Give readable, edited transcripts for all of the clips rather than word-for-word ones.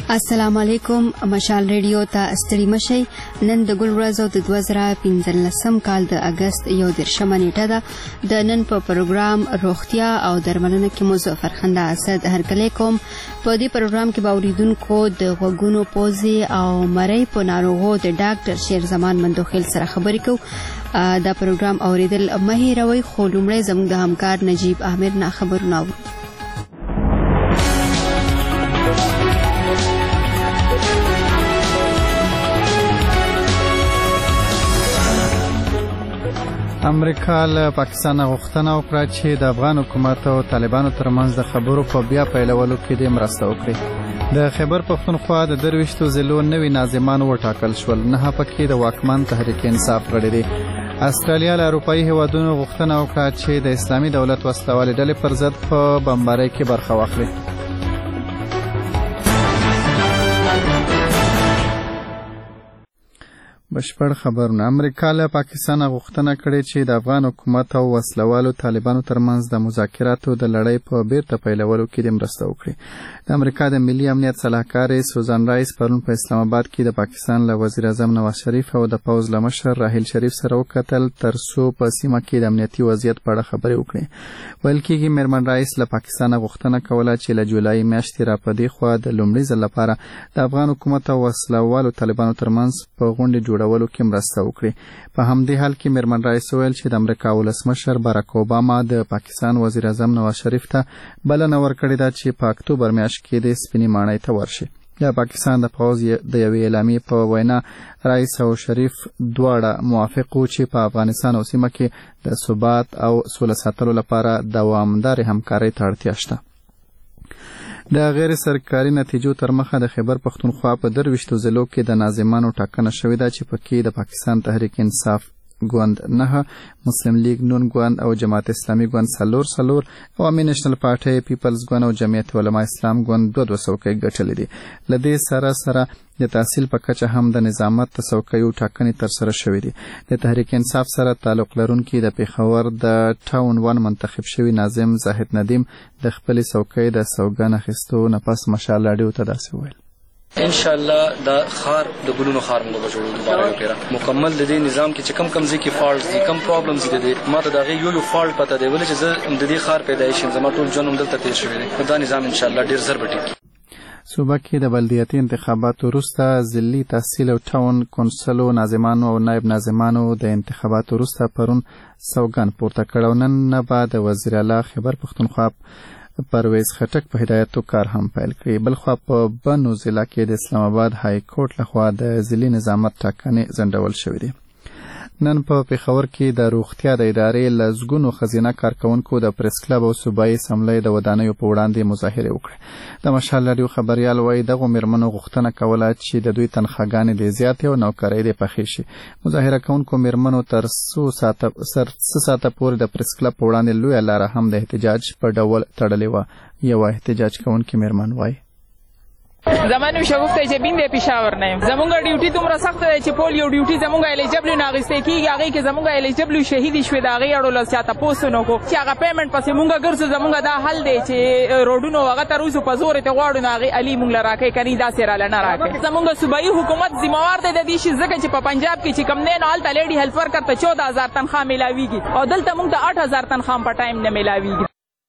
السلام علیکم. مشال ریډیو ته ستړي مشئ. نن د ګل ورځ او د 2015 کال د اگست 1 نیټه ده. د نن په پروګرام روغتیا او درملنه کې مو فرخنده اسد هرکلی کوم. په دې پروګرام کې به اوریدونکو د غوږونو پوزې او مرۍ په ناروغو د ډاکټر شیرزمان مندوخیل سره خبرې کوو. دا پروګرام اوریدل مه هېروئ، خو لومړی زموږ د همکار نجیب احمد نه خبرونه اورو. امریکا له پاکستان غوښتنه وکړه چې د افغان حکومت او طالبانو ترمنځ د خبرو په بیا پیلولو کې د مرسته وکړي. د خیبر پښتونخوا د 23 ضلعو نوي ناظمان وټاکل شول. 9 پکې د واکمن تحریک انصاف غړي دي. استرالیا له اروپایي هیوادونو غوښتنه وکړه چې د اسلامي دولت وسلوالې ډلې پر ضد په بمبارۍ کې برخه واخلي. بشپړ خبرونه. امریکا له پاکستان غوښتنه کړې چې د افغان حکومت او وسلوالو طالبانو ترمنځ د مذاکراتو د لړۍ په بیرته پیلولو کې د مرسته وکړي. د امریکا د ملي امنیت سلاکار سوزان رایس پرون په اسلام آباد کې د پاکستان له وزیر اعظم نواز شریف او د پوز له مشر راحیل شریف سره وکتل ترڅو په سیمه کې د امنیتي وضعیت په اړه خبرې وکړي. ویل کېږي میرمن رایس له پاکستان غوښتنه کوله چې له جولای میاشتې را پدې خوا د لومړي ځل لپاره د افغان حکومت او وسلوالو طالبانو ترمنځ په غونډې جوړولو کې مرسته وکړي. په همدې حال کې میرمن رایس ویل چې د امریکا ولسمشر باراک اوباما د پاکستان وزیر اعظم نواز شریف ته بلنه ورکړې ده چې په اکتوبر میاشت کې د سپینې ماڼۍ ته ورشي. د پاکستان د پوز د یوې اعلامیې په وینا رایس او شریف دواړه موافق وو چې په افغانستان او سیمه کې د ثبات او سوله ساتلو لپاره دوامدارې همکارۍ ته اړتیا شته. د غیر سرکاري نتیجو تر مخه د خیبر پښتونخوا په 23 ضلعو کې د ناظمانو ټاکنه شوې ده چې پکې د پاکستان تحریک انصاف ګوند 9، مسلم لیگ نون ګوند او جماعت اسلامي ګوند 4 عوامي نېشنل پارټي پیپلز ګوند او جمعیت علماء اسلام ګوند 2 څوکۍ ګټلې دي. له دې سره د تحصیل په کچه هم د نظامت څوکیو ټاکنې ترسره شوې دي. د تحریک انصاف سره تعلق لرونکي د پیښور د ټاون 1 منتخب شوی ناظم زاهد ندیم د خپل څوکۍ د سوګن اخیستو نه پس مشال راډیو ته داسې ویل: ان شاء الله دا خار د ګلونو خار موږ به جوړو دوباره وکړو. مکمل د دې نظام کې چې کم ځکه فالټ دي، کم پرابلمز دي، ما ته دا یو فالټ پته دی ولې چې زه د دې خار پیدایش زما ټول جنوم دلته تیر شوی دی. دا نظام ان شاء الله ډیر زر بټي. صوبه کې د بلدیاتي انتخاباتو وروسته ضلعي تحصیل او ټاون کونسلو ناظمانو او نایب ناظمانو د انتخاباتو وروسته پرون سوګن پورته کړ. نن نه بعد وزیر اعلی خیبر پښتونخوا پرویز خټک په هدایتو کار هم پیل کړی. بلخوا په بنو ضلع کې د اسلام آباد های کورټ لخوا د ضلعي نظامت ټاکنې ځنډول شوې دي. نن په پیښور کې د روغتیا د ادارې لزګونو خزینه کارکونکو د پریس کلب او صوبایي اسمبلی د ودانیو په وړاندې مظاهره وکړه. د مشال راډیو خبريال وایي دغه میرمنو غوښتنه کوله چې د دوی تنخواګانې د زیاتې او نوکرۍ د پخې شي. مظاهره کوونکو میرمنو تر 3 ساعته پورې د پریس کلب په وړاندې لویه لاره هم د احتجاج په ډول تړلې وه. یو احتجاج کوونکی میرمن وایي: زمانو شغفته چې بین د پېښور نه زمونږ ډیوټي دومره سخت دی چې پول یو ډیوټي زمونږ الیجبل نه اغستې کیږي. هغه کې زمونږ الیجبل شهید شوی دا غي اړول ساته پوسونو کو چې هغه پیمنٹ پسې مونږ ګرځو. زمونږ دا حل دی چې روډونو هغه تر اوسه په زور ته غواړو نه هغه علي مونږ لراکې کني دا سره لنه راکې. زمونږ صوبایي حکومت ذمہوار دی د دې شي ځکه چې په پنجاب کې چې کم نه نال تلیډي هیلپ ورکر ته 14000 تنخواه ملاويږي او دلته مونږ ته 8000 تنخواه په ټایم نه ملاويږي.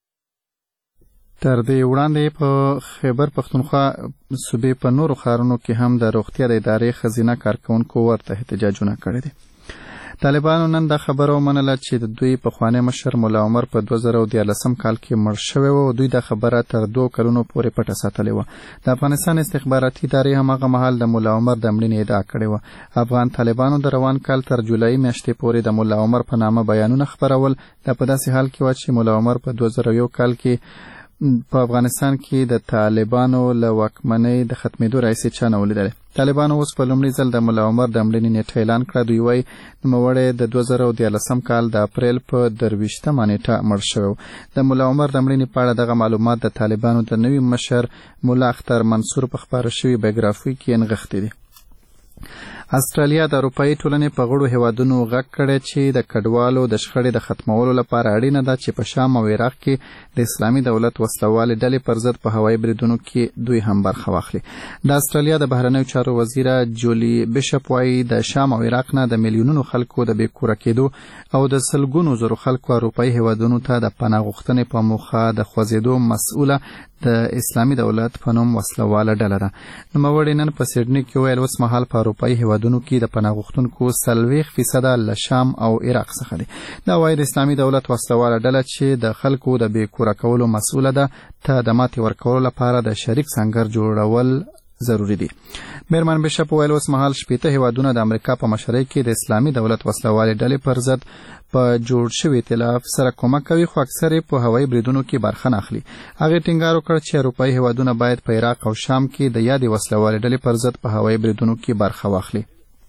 تر دې وړاندې په خیبر پښتونخوا صوبې په نورو ښارونو کې هم د روغتیا د ادارې خزینه کارکونکو ورته احتجاجونه کړي دي. طالبانو نن دا خبره ومنله چې د دوی پخوانی مشر مولا عمر په 2013 کال کې مړ شوی و. دوی دا خبره تر 2 کلونو پورې پټه ساتلې وه. د افغانستان استخباراتي ادارې هم هغه مهال د مولا عمر د مړینې ادعا کړې وه. افغان طالبانو د روان کال تر جولای میاشتې پورې د مولا عمر په نامه بیانونه خپرول. دا په داسې حال کې و چې مولا عمر په 2001 کال کې په افغانستان کې د طالبانو له واکمنۍ د ختمېدو راځي چا نه ولیدل. طالبانو اوس په لومړي ځل د مولا عمر د مړینې نیټه اعلان کړه. دوی وایي نوموړی د 2013 کال د اپریل په 23 نیټه مړ شوی. د مولا عمر د مړینې په اړه دغه معلومات د طالبانو د نوي مشر مولا اختر منصور په خپاره شوي بایوګرافي کې نغښتي دي. استرالیا د اروپאי ټولنې په غړو هیوادونو غږ کړی چې د کډوالو د شخړې د ختمولو لپاره اړینه ده چې په شام او عراق کې د اسلامي دولت وسلوالې ډلې پر ضد په هوایي بریدونو کې دوی هم برخه واخلي. د استرالیا د بهرنیو چارو وزیره جولی بیشپ وايي د شام او عراق نه د میلیونونو خلکو د بیکوره کېدو او د سلګونو زرو خلکو اروپאי هیوادونو ته د پناه غوښتنې په موخه د خوځېدو مسؤله د اسلامي دولت په نوم وسلواله ډله ده. نوموړي نن په سیډني کې ویل اوس مهال په اروپאי هیوادونو کې د پناه غوښتونکو 40% له شام او عراق څخه دي. دا وايي د اسلامي دولت وسلواله ډله چې د خلکو د بیکوره کولو مسؤله ده ته د ماتې ورکولو لپاره د شریک سنگر جوړول ضروری دي. میرمن بیشپ ویل اوس مهال 80 هیوادونه د امریکا په مشرۍ کې د اسلامي دولت وسلوالې ډلې پر ضد په جوړ شوي ائتلاف سره کومک کوي خو اکثر په هوایي بریدونو کې برخه نه اخلي. هغه ټینګار وکړ چې اروپאי هیوادونه باید په عراق او شام کې د یادې وسلوالې ډلې پر ضد په هوایي بریدونو کې برخه واخلي.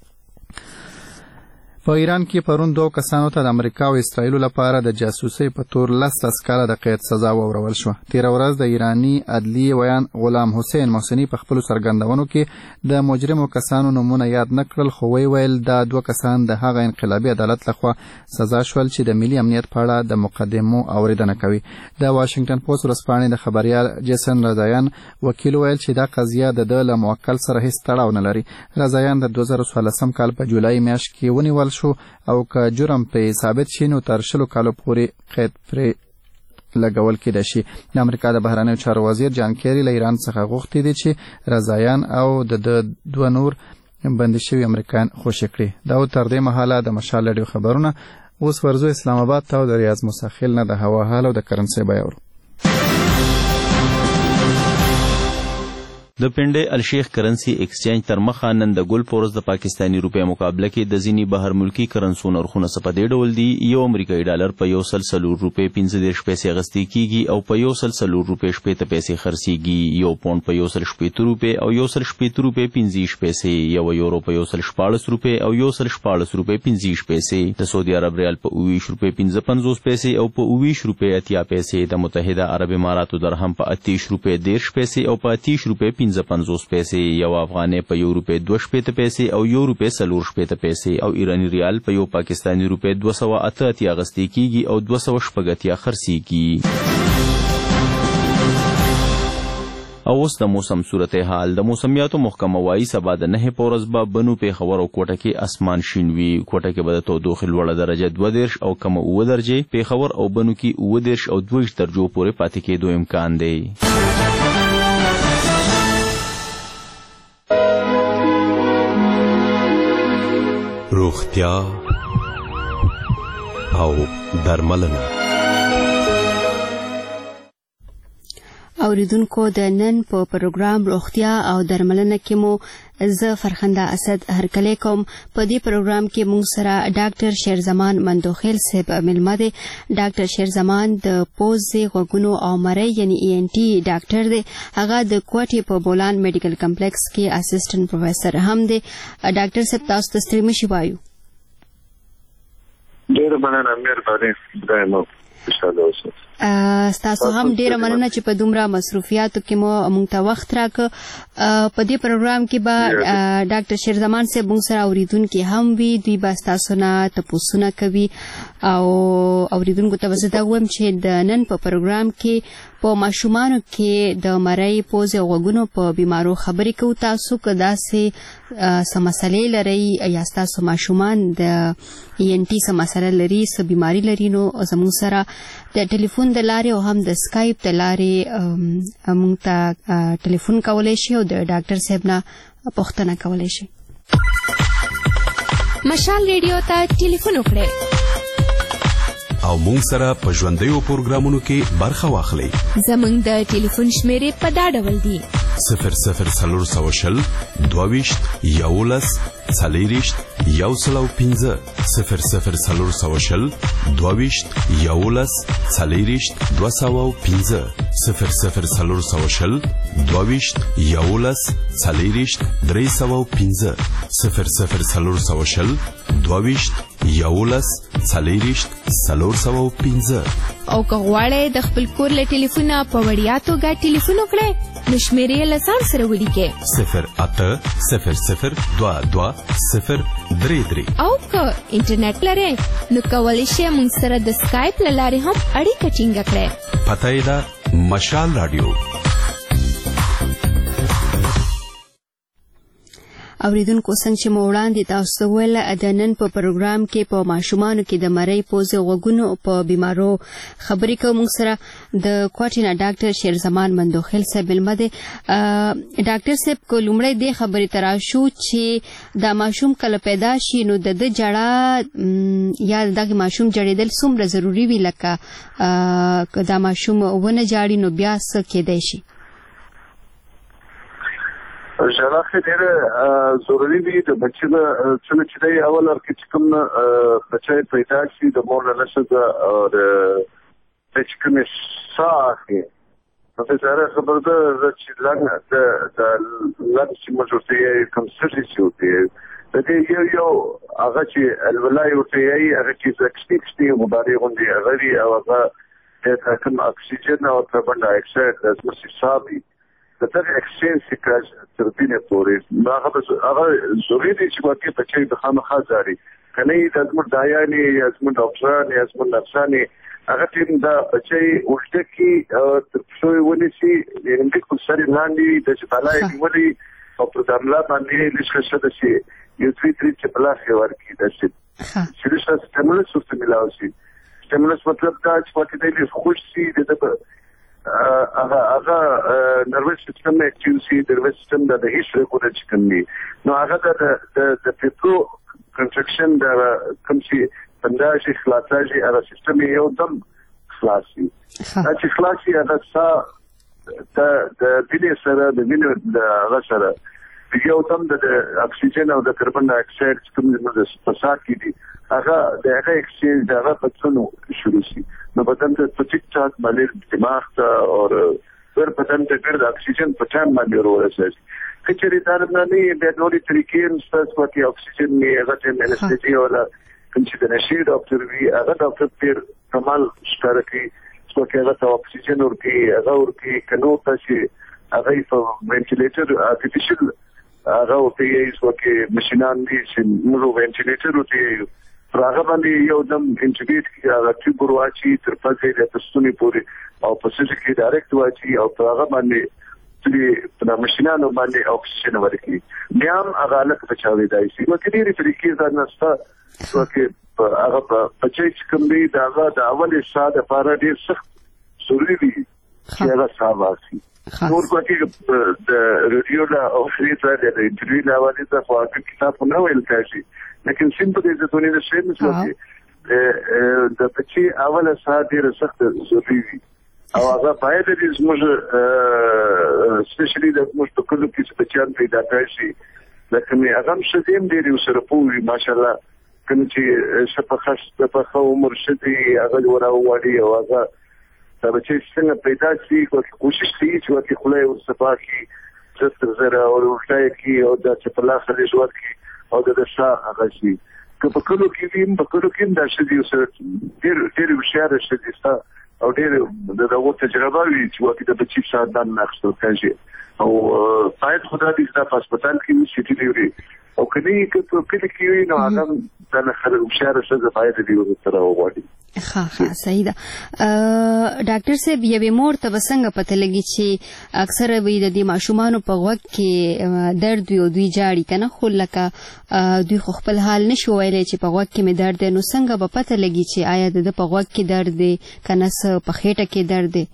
په ایران کې پرون 2 کسانو ته د امریکا او اسرائیل لپاره د جاسوسۍ په تور 10 کاله د قید سزا ورکول شو. تیر ورځ د ایرانی عدلی ویان غلام حسین محسنی په خپل سرګندونو کې د مجرمو کسانو نمونه یاد نکړل خو ویل دا 2 کسان د هغه انقلابي عدالت لخوا سزا شول چې د ملي امنیت په اړه د مقدمو اوریدنه کوي. د واشنگټن پوسټ ورځپاڼې د خبريال جیسن رضایان وکیل ویل چې دا قضیه د له موکل سره هیڅ تړاو نه لري. رضایان د 2014 کال په جولای میاشت کې ونیول شو او که جرم په ثابت شي نو تر 10 کالو پورې قید پرې لګول کېدای شي. د امریکا د بهرنیو چارو وزیر جان کیری له ایران څخه غوښتي دي چې رضایان او د 2 نور بندي شوي امریکایان خوشي کړي. دا تر دې مهاله د مشال رادیو خبرونه. اوس ورزو اسلام آباد ته د ریاض مسخیل نه د هوا حال او د کرنسي بیاورو. د پنډې الشیخ کرنسی ایکسچینج تر مخه نن د ګل پورس د پاکستانی روپیا مقابله کې د ځینی بهر ملکی کرنسو نرخونه په دې ډول دي. یو امریکایي ډالر په 140 روپے 15 پیسې غستې کیږي او په 140 روپے 70 پیسې خرڅيږي. یو پاوند په 140 روپے او 140 روپے 15 پیسې. یو یورو په 114 روپے او 114 روپے 15 پیسې. د سعودي عرب ریال په 20 روپے 55 پیسې او په 20 روپے 80 پیسې. د متحده عرب اماراتو درهم په 30 روپے 10 پیسې او په 30 روپے 50 پیسې. یو افغانۍ په 1 روپے 2 پیسې او 1 روپے 4 پیسې او ایرانی ریال په یو پاکستانی روپے 288 غستې کیږي او 280 خرڅيږي. او اوس د موسم صورتحال. د موسمیاتو محکمه وايي سبا د 9 پورز به بنو پیښور او کوټه کې اسمان شین وي. کوټه کې به د تودوخې لوړه درجه 2 او کم 9 درجه. پیښور او بنو کې 9 او 2 درجو پورې پاتې کېدو امکان دی. روغتیا او درملنه. اوریدونکو د نن په پروګرام روغتیا او درملنه کې مو زه فرخنده اسد هرکلی کوم. په دې پروګرام کې موږ سره ډاکټر شیرزمان مندوخیل صاحب ملمه دی. ډاکټر شیرزمان د پوزې غوږونو او مرۍ یعنی ENT ډاکټر دی. هغه د کوټې په بولان میډیکل کمپلیکس کې اسسټنټ پروفیسور هم دی. ډاکټر صاحب تاسو ته ستړي مشي وایو. ډېر مننه مهرباني دایمو خوشاله اوسئ. ستاسو هم ډیره مننه چې په دومره مصروفیاتو کې مو موږ ته وخت راکړ. په دې پروګرام کې به ډاکټر شیرزمان صاحب موږ سره اوریدونکي هم وي. دوی به ستاسو نه تپوسونه کوي او اوریدونکو ته به زه دا وایم چې د نن په پروګرام کې په ماشومانو کې د مرۍ پوزې او غوږونو په بیمارو خبرې کوو. تاسو که داسې څه مسلې لرئ یا ستاسو ماشومان د ENT څه مسله لري څه بیماري لري نو زموږ سره د ټلیفون د لارې او هم د سکایپ د لارې موږ ته ټلیفون کولی شي او د ډاکټر صاحب نه پوښتنه کولی شي. مشال ریډیو ته ټلیفون وکړئ او موږ سره په ژوندیو پروګرامونو کې برخه واخلئ. زموږ د ټلیفون شمیرې په دا ډول دي: 00 22 11 40 105 00 22 11 40 205 00 22 11 40 305 00 22 11 40 405. او که غواړئ د خپل کور له ټلیفونه په وړیا توګه ټلیفون وکړئ نشمیرې لسان سره ولیکئ 080002203 او که انټرنیټ لرئ نو کولی شئ موږ سره د سکایپ له لارې هم اړیکه ټینګه کړئ. پته یې ده مشال رادیو. اوریدونکو څنګه چې مو وړاندې تاسو ول د نن په پروګرام کې په ماشومانو کې د مری پوزې غوګونو په بیمارو خبرې کوم سره د کوټینا ډاکټر شیرزمان مندوخیل صاحب المده. ډاکټر صاحب کو لومړی د خبرې تراشو چې د ماشوم کله پیدا شي نو د جړه یا د ماشوم جړېدل څومره ضروری وي لکه د ماشوم ونه جاړي نو بیا څه کېدای شي؟ ژړا ډېره ضروري دي. د بچي د څنګه چې دی اول کې چې کوم بچی پیدا شي د مور له نشه د چې کومې ساه اخلي نو ته سره خبر ده چې لږ چې موږ ورته یې کوم سرجري چې ورته یې د دې یو هغه چې الولای ورته یې هغه چې اکسپیکټي مبارې غوندې هغه وي او هغه د کوم اکسیجن او کاربن ډای اکساید د مسې سابي د دغه اکسچینج سیکاج تر دې پورې هغه ضروري دي چې واقعي بچي د خامخا ځاري کنه د زموږ دایاني یا زموږ ډاکټران یا زموږ نرسانې هغه ټیم دا بچي ورته کې تر څو ونیسي د کوم سری لاندې د چپلای نیولې او پر دملا باندې لښکشه د شي یو تری چې بلا خي ورکی د شي چې د سټیمولس سیستم ملاوي سټیمولس مطلب دا چې واقعي د خوش سي د هغه نروس سیستم اکټیو سي د نروس سیستم د هیڅ رکوډ چې کوي نو هغه د پیپرو کنټرکشن د کوم شي پنداشي خلاصاجي هغه سیستم یو دم خلاصي چې خلاصي هغه د وینې سره د وینې د هغه سره یو دم د اکسیجن او د کاربن ډای اکساید کوم د پسات کې دي هغه د هغه اکسچینج هغه په څونو شروع شي نو بدن ته ټیک ټاک باندې دماغ ته او ور بدن ته ګرځي اکسیجن په ټایم باندې ورسېږي کچري دا نه د نوري طریقې نسبت کوي اکسیجن نه هغه ته انستيزي او کوم چې د نشي ډاکټر وی هغه ډاکټر پیر کمال شکارکی څو کې هغه اکسیجن ورکی هغه ورکی کنو تاسو هغه په وینټیلیټر ارتفیشل هغه ورته یې څو کې ماشينان دي چې موږ وینټیلیټر ورته هغه باندې یو دم انټیبیټ کې هغه چې ګورواچی تر پځې د تستونی پورې او په څه کې ډایرکټ واچي او هغه باندې چې په ماشينانو باندې اکسیجن ورکړي بیا هغه لکه بچاوي دی چې نو کله لري طریقې ځنستا چې هغه په چې کوم دی دا د اولې ساده لپاره ډیر سخت ضروري دي چې هغه ساواسي نور کوټي د رادیو لا او فریټ د انټرویو لا باندې د فاکر کتاب نو ویل کاشي لیکن سیمپل دې ته نه شي نو د بچي اوله ساده ډیر سخت ضروري دي او هغه باید دې زموږ سپیشلی د موږ په کلو کې چې بچیان پیدا کړي لکه مې هغه شدیم ډېر سره پوي ماشالله کوم چې شپخښ په عمر شدي هغه وراوړي او هغه دا بچي څنګه پیدا شي کوشش کوي چې وکړي خلای او صفاکي څه زره او ورته کې او د چپلا خلې جوړ کې او د شا هغه شي که په کلو کې ویم په کلو کې دا شدي سره ډېر وشاره شدي او ډېر د وخت تجربه وی چې وکړي د بچي ساتنه نقص کوي او باید خدای دې د هسپتال کې سيټي لري او کله کې وي نو هغه د خلک شهر څخه باید دې وسره وغواړي. ها صحیح ده. ډاکټر صاحب یوه مور ته وسنګ پته لګي چې اکثر وي د دې ماشومان په وخت کې درد وي او دوی جاړي کنه خو لکه دوی خپل حال نشو ویلې چې په وخت کې مې درد نو څنګه به پته لګي چې آیا د په وخت کې درد دی کنه په خېټه کې درد دی؟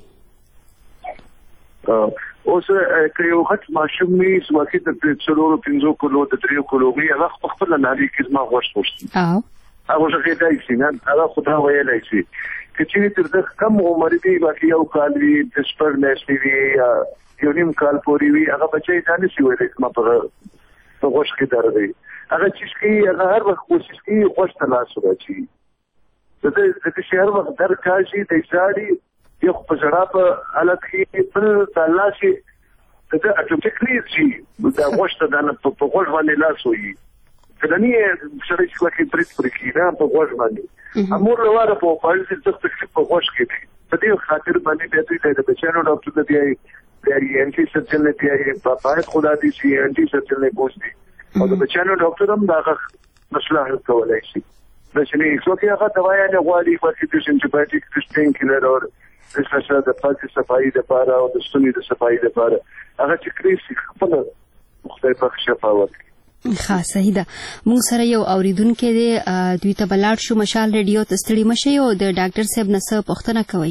اوس که یو غټ ماشوم وي سواکې د 3 کلو د 3 کلو وي هغه خپل نالي کې زما غوښت وشي هغه څنګه دی چې نه هغه خدای ویلای شي چې تر دغه کم عمر دی باقي یو کال وي د سپر نشي وي یو نیم کال پورې وي هغه بچي ځان شي ویلای چې ما په غوښت کې درد دی هغه چې هغه هر وخت کوشش کوي غوښت لاس ورچی د شهر وخت در کاشي د ځاړي یو په جړه په حالت کې په الله شي دا اتوماتیکلی شي دا غوښته د په غوښ باندې لاس وي کله نه سره چې کوي پرېټ پرې نه په غوښ باندې امور لواره په پالیسي څخه تکلیف په غوښ کې په دې خاطر باندې د بچانو ډاکټر ته دی د تیاری انټي سرجن نه تیاری باید خدا دې شي انټي سرجن نه پوښتي او د بچانو ډاکټر هم دا مسله حل کولای شي د شنو څوک هغه دوايا نه غواړي چې انټيبایوټیک ټیسټینګ کلر او د سره د پاتې صفایي لپاره او د ستوني د صفایي لپاره هغه چې کریسي خپل مختلفه شفاوت ښه صحیح ده. موږ سره یو اوریدونکو دی دوی ته بلاړ شو مشال ریډیو ته ستړي مشي او د ډاکټر صاحب نه څه پوښتنه کوي.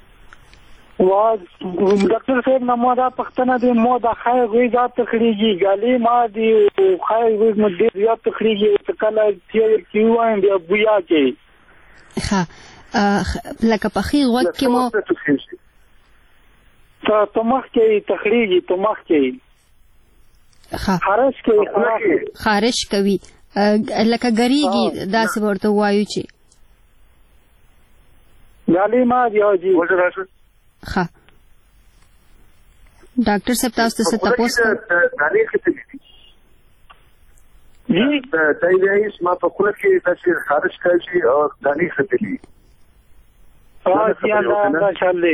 ډاکټر صاحب نه مو دا پښتنه دی مو دا خای غوي ذات تخریجی غالي ما دی خای غوي مدې زیات تخریجی کله چې کیوان دی بیا کې ها لکه په خي وخت کې مو ته مخ کې تخریجی ته مخ کې خارش کې خارش کوي لکه ګریږي داسې ورته وایو چې غالي ما دی او جی ها ډاکټر صاحب تاسو ته تاسو تاریخ ته دي دا دایې ما په خپل کې تاسو خارج کوي او تاریخ ته دي دا چلې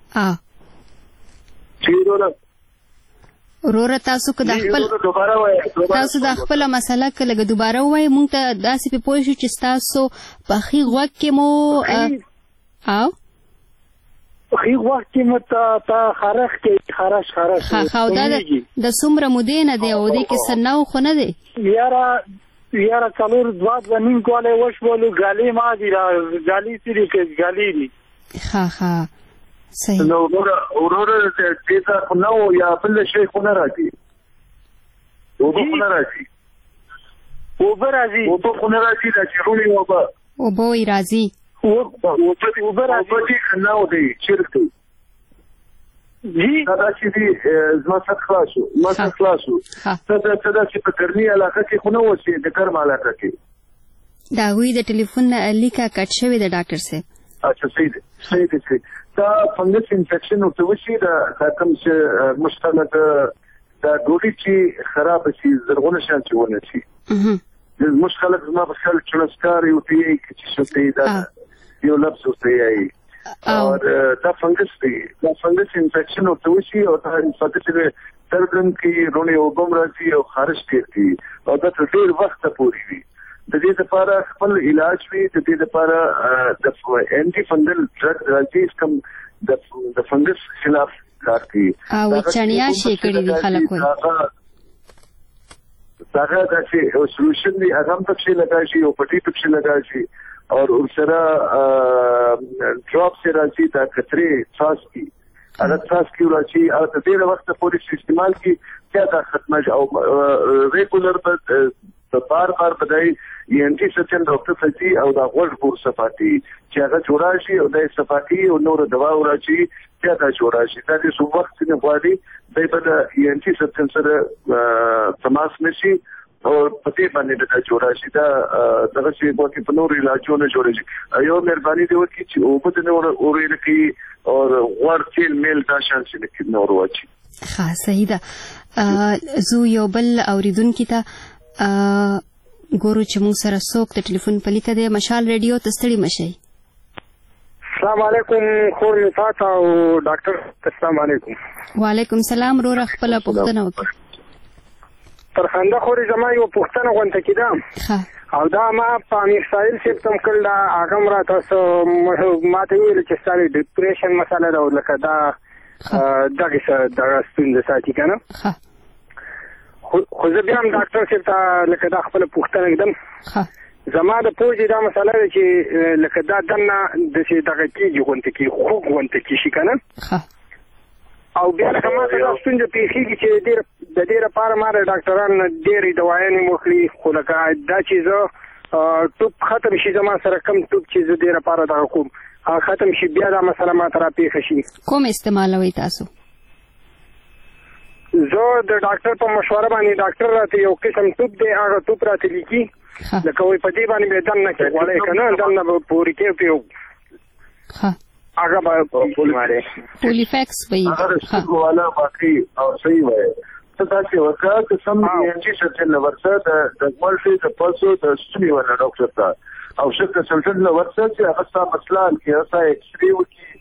چیرونه ورور تاسو که د خپل تاسو د خپل مسله کله دوباره وای مونږ ته داسې په پوه شو چې تاسو په خي غوږ کې مو او خي غوږ کې مو ته خارش کې خارش خا دا د څومره مودې نه دی او دې کې سناو خو نه دی یاره څلور دوات ونیم کوله وشولو غالي ما دی غالي سری کې غالي دی ها صحیح نو ورور دې ته نو یا بل شي خو نه راځي او خو نه راځي او خو نه راځي دا چېرونی او به راځي او به راځي نو دی چیرته دا چې دې زما څخه خلاصو څه چې په ګرمي علاقه کې خو نه وسی د ګرم علاقه کې دا وی د ټلیفون لیکه کټ شوی د ډاکټر صاحب اچھا صحیح دی دا فنګس انفیکشن او څه وشي دا کوم چې مشتمل دا ګوډي چې خراب شي زرغونه شان چې ونه شي مشکل ما په خپل چلسکار یو تی چې شته دا یو لفظ وسیای او دا فنګس انفیکشن او څه وشي او دا انفیکشن ترګن کې رونی او بم راځي او خارج کیږي او دا ډېر وخت پورې وي د دې لپاره خپل علاج وی د دې لپاره د انټي فنګل ډرګ راځي کوم د فنګس خلاف کار کوي او چانیا شي کړی دي خلکو دا د چې سولوشن دی هغه هم پکې لګا شي او پټي پکې لګا شي او سره ډراپ سره راځي دا کتري څاس کی هغه څاس کی راځي او د دې وخت پورې استعمال کی چې دا ختمه او ریګولر بار بدای انټي سچن ډاکټر سچي او دا غوړ پور صفاتي چې هغه جوړا شي او د صفاتي او نور دوا ورچی چې دا جوړا شي دا د څو وخت نه غواړي د انټي سچن سره تماس نشي او پتی باندې دا جوړا شي دا دغه شی په کې په نور علاجونه جوړ شي یو مهرباني دی وکړي چې او په نور اورل کې او غوړ تیل میل دا شان شي کې نور واچي ها صحیح ده زو یو بل اوریدونکو ته ګورو چې موږ سره څوک د ټلیفون په لیکه دی مشال ریډیو ته ستړي مشي. السلام علیکم خور نفات او ډاکټر السلام علیکم. وعلیکم السلام رور خپل پوښتنه وکړه. تر خنده خوري زما یو پوښتنه غونډه کیدم او دا ما په امیر سایل سیستم کړل دا هغه را تاسو ما ته ویل چې ستاسو ډیپریشن مسله دا لکه دا دغه ستونزه ساتي کنه خو زه بیا هم ډاکټر صاحب ته لکه دا خپله پوښتنه کړم زما د پوهې دا مسله ده چې لکه دا دننه داسې دغه کېږي غونته کې خوږ غونته کې شي که نه او بیا لکه ما ته دا ستونزه پېښېږي چې د دې لپاره ما د ډاکټرانو نه ډېرې دوايانې مې وکړي خو لکه دا چې زه ټوپ ختم شي زما سره کم ټوپ چې زه دې لپاره دغه کوم ختم شي بیا دا مسله ما ته راپېښه شي کوم استعمالوئ تاسو زه د ډاکټر په مشوره باندې ډاکټر راته یو قسم ټوپ دی هغه ټوپ راته لیکي لکه وایي په دې باندې به دننه کې غواړئ که نه دننه به پورې کې په یو هغه به پولیفیکس به یې هغه سترګو والا باقي او صحیح وایي ته داسې وکړه که سم انټي سرجن نه ورسه د مالټي د پلسو د ستوني والا ډاکټر ته او ښه کنسلټنټ نه ورسه چې هغه ستا مسله حل کړي هغه ستا ایکسرې وکړي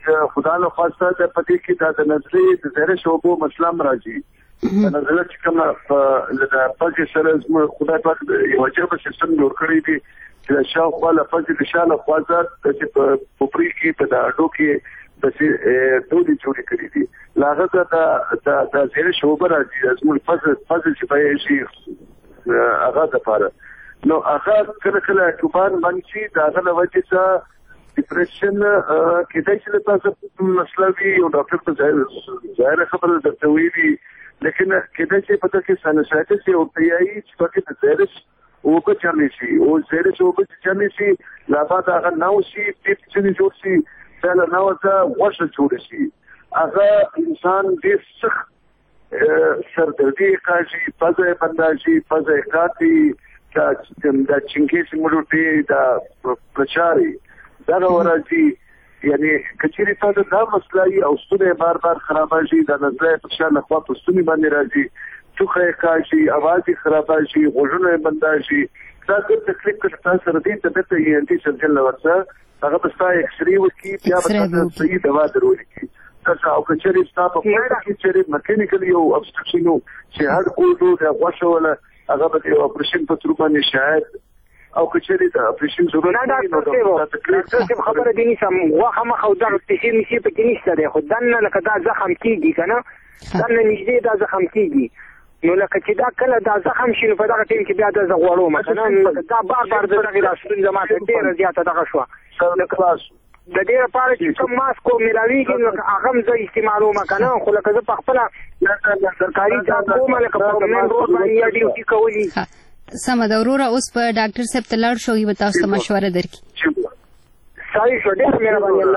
خدای له خاصه د پدې کې د نظري د زهره شوبو مسله راځي د نظر چې کوم د پاکي سره خدای پاک یو چې په سیستم جوړ کړی دی چې شاوخوا له پاکي د شاله خواځه چې په پوپری کې په داډو کې د دوی جوړ کړی دي لاغه د زهره شوبو راځي زموږ فاز چې په شي هغه د پاره نو هغه کله کوبان منشي دا غل وجه څه ډیپریشن کې دای چې تاسو مسله وی او ډاکټر په ظاهر خبره درته ویلي لیکن کله چې پته کې سانسایټس او پیای چې پکې د زیرش او په چالي شي او زیرش او په چالي شي لا بعد هغه نو شي په چې جوړ شي دا نو څه وښه جوړ شي هغه انسان دې سخت سردردي کاږي پزې بنداشي پزې کاټي دا چنګې سیمړوټي دا پرچاري دا ورځي یعنی کچېری ته دا مسله او ستونه بار خرابېږي د نظر په شان خوا په ستوني باندې راځي څوخه کاږي आवाज خرابېږي غوږونه بنداشي دا څه تکلیف کې تاسو ردی ته ته یې انټي سرجن لورته هغه په ستای ایکس ری وکي بیا به تاسو صحیح دوا درولې کی تاسو او کچېری ستاسو په پټه کې چې میکانیکلی او ابستراکشن چې هر کوډو د غوښوله هغه به یو اپریشن په تر باندې شاید او کچېری د اپریشن ضرورت نه نو دا تکلیف څه خبره دي نشم واخه مخه او دا چې نشي په کې نشته دی خو دنه لکه دا زخم کیږي کنه دنه نږدې دا زخم کیږي نو لکه چې دا کله دا زخم شي په دغه ټیم کې بیا د زغوړو مثلا دا بار دغه راشدون زمات ډیر زیاته دغه شو د کلاس د دې لپاره چې کوم ماسکو ملاویږي نو هغه زه استعمالو مکنه خو لکه زه په خپل سرکاري ځای کوم لکه پرمنټ روډ باندې ډیوټي کوي سمه ده وروره اوس په ډاکټر صاحب ته لاړ شو به تاسو ته مشوره درکړي صحیح شو ډېر مهرباني الله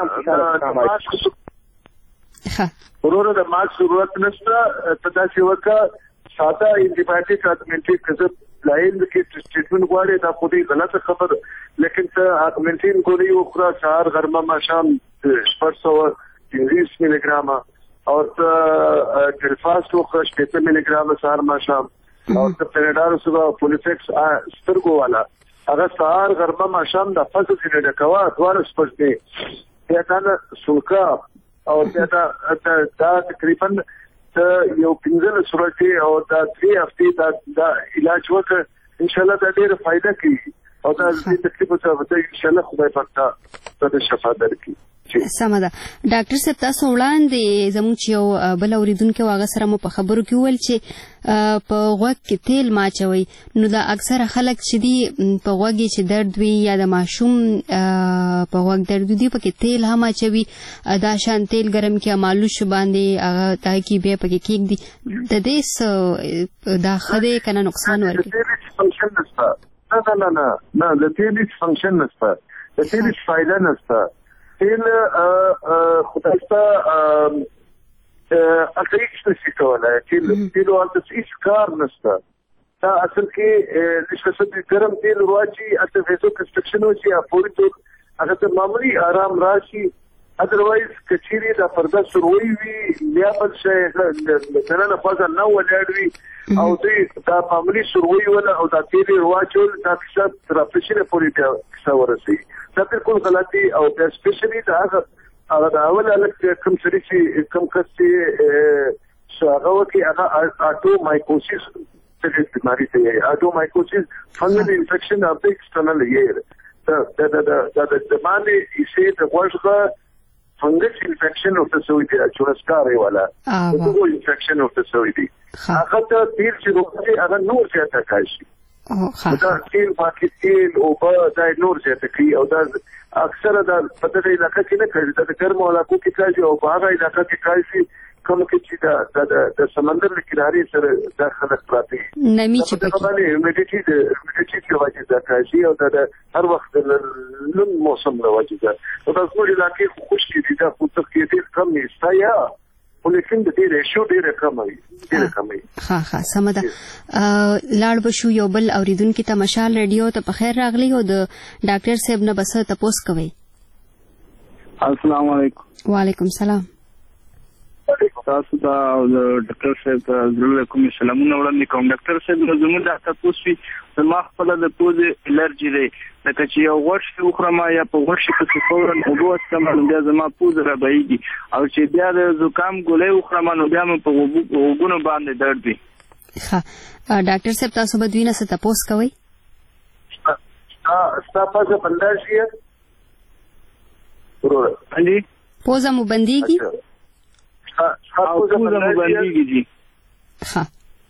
وروره د ماسک ضرورت نشته په داسې وکړه ساده انټي بایوټیک کزه لاین کې ټریټمنټ غواړي دا خو دې غلطه خبر لیکن ته اګمنټین ګولې او خورا سهار غرمه ماشام 430 ملي ګرام او ټلفاست او 50 ملي ګرام سهار ماشام او ته پنډار صبح پولیفکس سترګو والا هغه سهار غرمه ماشام د فاز کې نه کوا دوار سپږې یا کنه سوکا او دا تقریبا یو پنځه صورتي او دا 3 هفته دا علاج وکړ ان شاء الله دا ډېر فائدہ کوي او دا دې تکلیف څه وته ان شاء الله خدای پاک ته شفا درکړي سمه ده ډاکټر صاحب تاسو وړاندې زموږ یو بل اوریدونکو هغه سره مو په خبرو کې ویل چې په غوږ کې تیل ماچوي نو دا اکثره خلک چې دی په غوږ کې درد وي یا د ماشوم په غوږ درد دی په کې تیل هم اچوي دا شان تیل ګرم کې مالوش باندې هغه تای کې به په کې کېک دی د دې دا خدای کنه نقصان ورکړي نه د تیل فنکشن نشته د تیل فائدہ نشته تیل خدای ته اصلي څه کولای تیل ورته هیڅ کار نشته دا اصل کې نشته ګرم تیل واچي اته وېسو کنسټرکشن وشي پوری ټول هغه ته معمولی آرام راشي اذروایز کچيري دا پرده سروي وي بیا بل شي مثلا فاز نو ولاړوي او دې دا معمولی سروي ولا او دا تیل واچول دا څه ترافیشن پوری څه ورسي دا بالکل غلطي او سپیشلی دا هغه اول الک کوم سری چې کوم کسي هغه وکي هغه اټو مایکوسیس څه بیماری ته اټو مایکوسیس فنګل انفیکشن اف د ایکسټرنل ایئر دا باندې یې د غوښه فنګل انفیکشن او تسوي دي چورسکاري ولا دغه انفیکشن او تسوي دي هغه ته تیر چې روغتي هغه نور څه تکاشي دا تیل باقي تیل او په ځای نور څه کوي او دا اکثره دا په دې علاقې کې نه کوي دا ګرم علاقو کې کوي او په هغه علاقې کې کوي کوم کې چې د سمندر له کنارې سره د خلک پراته نمی چې په باندې هیومیډیټي د وجه دا کوي او دا هر وخت د لون موسم له وجه دا او د ټول علاقې خشکې دي دا خو څه کې کم نشته یا ولیکن د دې ریشو ډیره کم وي ها سمه ده لاړ بشو یو بل اوریدونکو ته مشال ریډیو ته په خیر راغلی او د ډاکټر صاحب نه بس تاسو کوي السلام علیکم وعلیکم السلام تاسو دا ډاکټر صاحب زړه کوم سلامونه وړاندې کوم. ډاکټر صاحب زموږ د تاسو ما خپل د پوزې الرجی دی لکه چې یو غوښه وخورم یا په غوښه کې فورن اوبو استعمال بیا زما پوزه را بهيږي او چې بیا د زکام ګولۍ وخورم نو بیا مې په وګونو باندې درد دی. ښه ډاکټر صاحب تاسو بدوینه څه تاسو کوي؟ تاسو بندر شي ورور علي پوزه مو بنديږي؟ پوزه مو بنديږي جی. ښه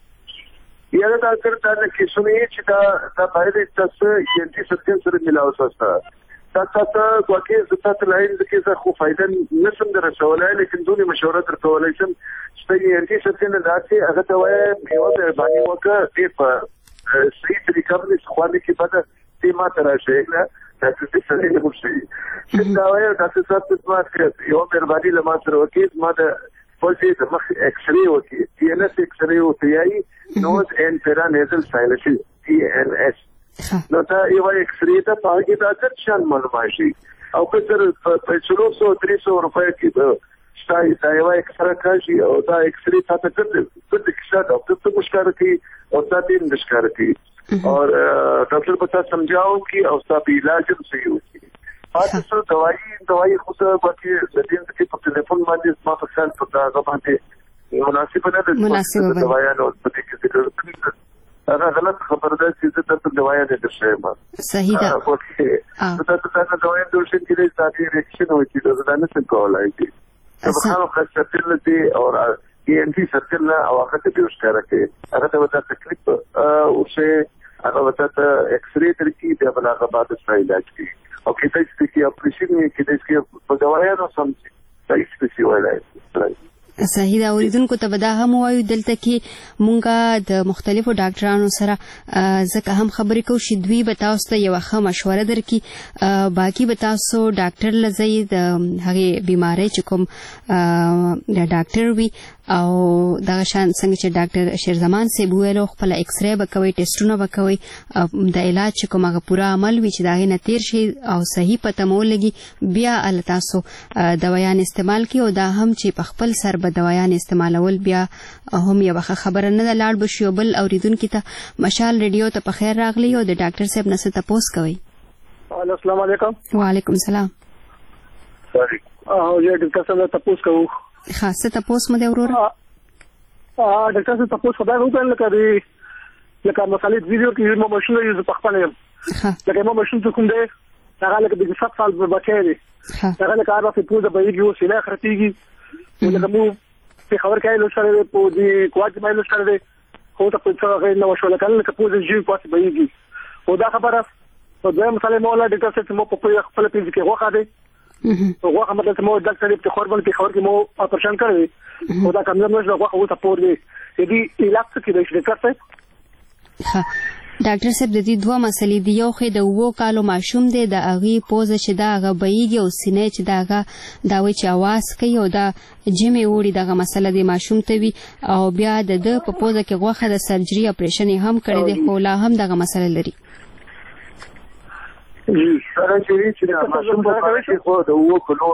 یا دا کرتا نه کې سمې چې دا باندې تاسو انټي سبسټنس سره ملاو وستا تاسو واقعي ستاسو لاین د کې څه خو فائدہ نشم درسولای لیکن دونی مشوره درکولای شم چې انټي سبسټنس راځي هغه ته وایي یو د باندې وکړه په صحیح طریقه باندې خوانې کې بده تیمه تراشي نه تاسو څه څه نه وشي چې دا وایي تاسو تاسو چې یو مهرباني لمه سره وکړي ما د پولیس د مخ ایکس ری وکړي ټي ان اس ایکس ری وکړي nose and paranasal sinuses TNS نو دا یو ایکس ری ته پاګه دا څه معلومه شي او که تر 500-300 روپے کې شای دا یو ایکس را کاشي او دا ایکس ری ته کړل د کیسه ډاکټر ته مشکل کوي او تاسو یې مشکل کوي اور ډاکټر پتا سمجھاؤ कि او تاسو علاج صحیح وکړي تاسو دوايي خو څه باقي د دې کې په ټلیفون باندې ما په ځان پتا غواړم مناسب نه ده دوايا نو په دې کې دا غلط خبره ده چې تاسو دوايا نه درشئ ما صحیح ده تاسو دوايا درشئ چې د ساتي ریاکشن وکړي دا نه څه کولای شي په خاصه خاصه دي او انټي سرکل او هغه ته یوز کړی هغه ته وتا تکلیف او څه هغه وتا ایکس ری ترکی د بلاغه بعد سره علاج کی او کله چې اپریشن کې چې په دوايا نو سم صحیح سپیسی وایي صحیح دا اوریدونکو ته به دا هم وایو دلته کې مونږه د مختلفو ډاکټرانو سره ځکه هم خبرې کوو چې دوی به تاسو ته یوه ښه مشوره درکړي باقي به تاسو ډاکټر له ځای د هغې بیمارۍ چې کوم ډاکټر وي او دغه شان څنګه چې ډاکټر شیرزمان صاحب ویلو خپله ایکس ری به کوئ ټیسټونه به کوئ د علاج چې کوم هغه پوره عمل وي چې د هغې نه تېر شي او صحیح پته مو ولګي بیا هله تاسو دوایان استعمال کړي او دا هم چې په خپل سر به دوایان استعمالول بیا هم یوه ښه خبره نه ده لاړ به شي او بل اورېدونکي ته مشال ریډیو ته په خیر راغلی او د ډاکټر صاحب نه څه تپوس کوئ. السلام علیکم. وعلیکم السلام. ډاکټر صاحب تپوس کوو. ښه څه تپوس مو دی وروره؟ ډاکټر صاحب تپوس خدای وکړل لکه مسالې ویډیو کې ما ماشین یوز په خپل یم لکه ما ماشین څه کوم دی هغه لکه د 7 سال په بچی دی هغه لکه هغه په پوزه بهیږي او سینه خرتېږي لکه مو په خبر کې لوټ سره په دې کوټ باندې لوټ سره دی خو ته په څه غیر نو شو لکه پوزه جیو پاتې بهیږي او دا خبره په دې مسالې مولا ډاکټر صاحب مو په خپل پیځ کې غوښه دی غوښه مطلب مو ډاکټر په خبر کې خبر کې مو اپریشن کړی او دا کوم نو غوښه او سپور دی دې علاج څه کې دی ډاکټر صاحب؟ ډاکټر صاحب د دې دوه مسلې دی یو خې د 2 کالو ماشوم دی د هغې پوزه چې دا هغه بهیږي او سینه چې دا هغه دا وایي چې اواز کوي او دا جمې وړي دغه مسله د ماشوم ته وي او بیا د ده په پوزه کې غوښه د سرجري اپریشن یې هم کړی دی خو لا هم دغه مسله لري. سرجري چې ماشوم په پاره کې خو د 2 کلو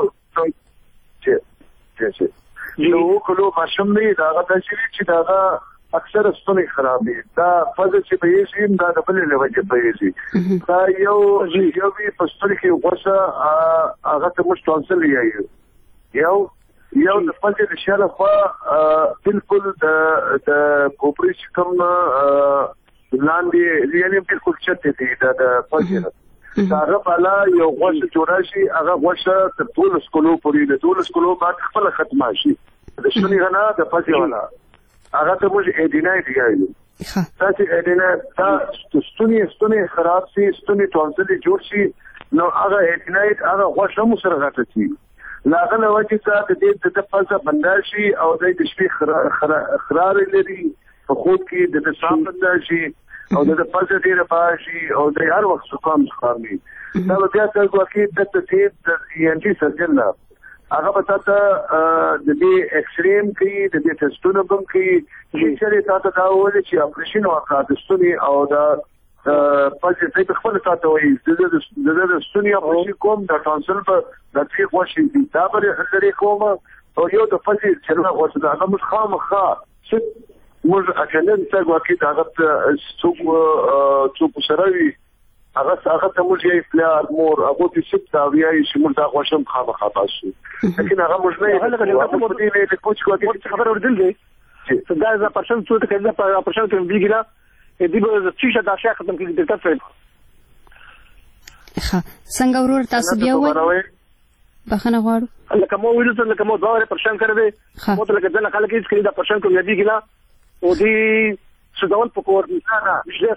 ماشوم دی دا هغه چې دا اکثر ستوني خرابې دا فاز چې به یې دا د بل له وجه به یې دا یو وی پستل کې غوښه هغه ته مش تونسل یو د فاز د شاله خو بالکل د کوپریش کوم لاندې یعنی بالکل چته دی د فاز هغه بالا یو غوښه جوړه شي هغه غوښه تر 12 کلو پورې د 12 کلو بعد خپل ختمه شي د شونی غنا د فاز ولا هغه ته موږ اډینای دیایو تاسو اډینای دا ستوني خراب شي ستوني ټونسل جوړ شي نو هغه اډینای هغه غوښه مو سره غټه شي لاغه نو چې تاسو د دې د فازه بندر شي او د شپې خرار لري په خود کې د صاحب بندر شي او د فازه ډیره پاشي او د هر وخت څوکام ښکاري دا بیا تاسو کې د تدې د انټي سرجن هغه به تاسو د دې ایکسریم کې د دې ټیسټونو بم کې چې تاسو دا ولې چې اپریشن وکړه د ستوني او دا پاتې څه خپل تاسو وایي د ستوني اپریشن کوم د ټانسل په د تری خوشي دا به لري کوم او یو د فزي چرګ ورته هغه مش خامخا موږ اکلن څنګه واکې هغه څوک سره هغه ته موږ یې پلار مور هغه د سپ دا ویایي چې موږ دا خوشم خامخا تاسو لیکن هغه موږ نه هغه په دې نه کوچ کوي خبر وردل دي چې دا ز پرشن څه ته کله په پرشن کې بیګلا دې به چې دا شي ختم کړي د تفصیل څنګه ورور تاسو بیا وایي بخنه غواړو لکه مو ویل څه لکه مو دا ور پرشن کړی مو ته لکه ځنه خلک هیڅ کړي دا پرشن کې بیګلا او دې سوداول په کور نه مشله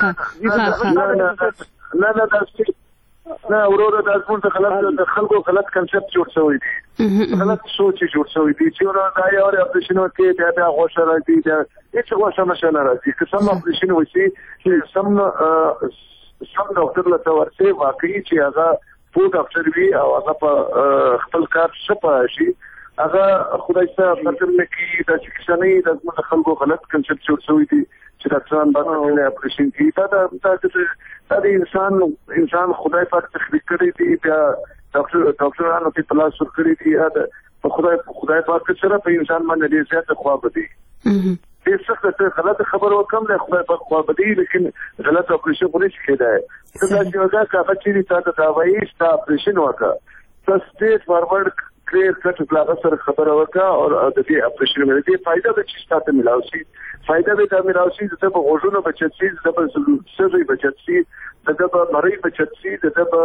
سره نه دا اورور د ازمون ته خلکو غلط کنسپټ جوړ شوی دی غلط سوچ جوړ شوی دی چې ورته دا یو اپریشن وکړي دا غوښه راځي دا هیڅ غوښه مشانه راځي که سم اپریشن وشي چې سم ډاکټر له ورته واقعي چې هغه پوه ډاکټر وي او هغه په خپل کار شپه شي هغه خدای ته فکر نکړي دا چې څنګه د ازمون خلکو غلط کنسپټ جوړ شوی دی چې ډاکټران باندې اپریشن کوي دا د انسان خدای پاک تخلیق کړی دی بیا ډاکټرانو په پلاس ور کړی دی دا خدای پاک سره په انسان باندې ډېر زیات خواب دی دې څه غلط خبر وکم نه خدای پاک خواب دی لیکن غلط اپریشن پولیس کېدای څه چې وګه کا چې تاسو دا وایي چې اپریشن وکړه تاسو سټیټ فارورډ کلیر کټ پلاغه سره خبره وکړه او د دې اپریشن باندې دې فائدہ به چې تاسو ملاوي فائدہ به تاسو ملاوي د په غوښونو بچت سي د په سړي بچت سي د په مړی بچت سي د په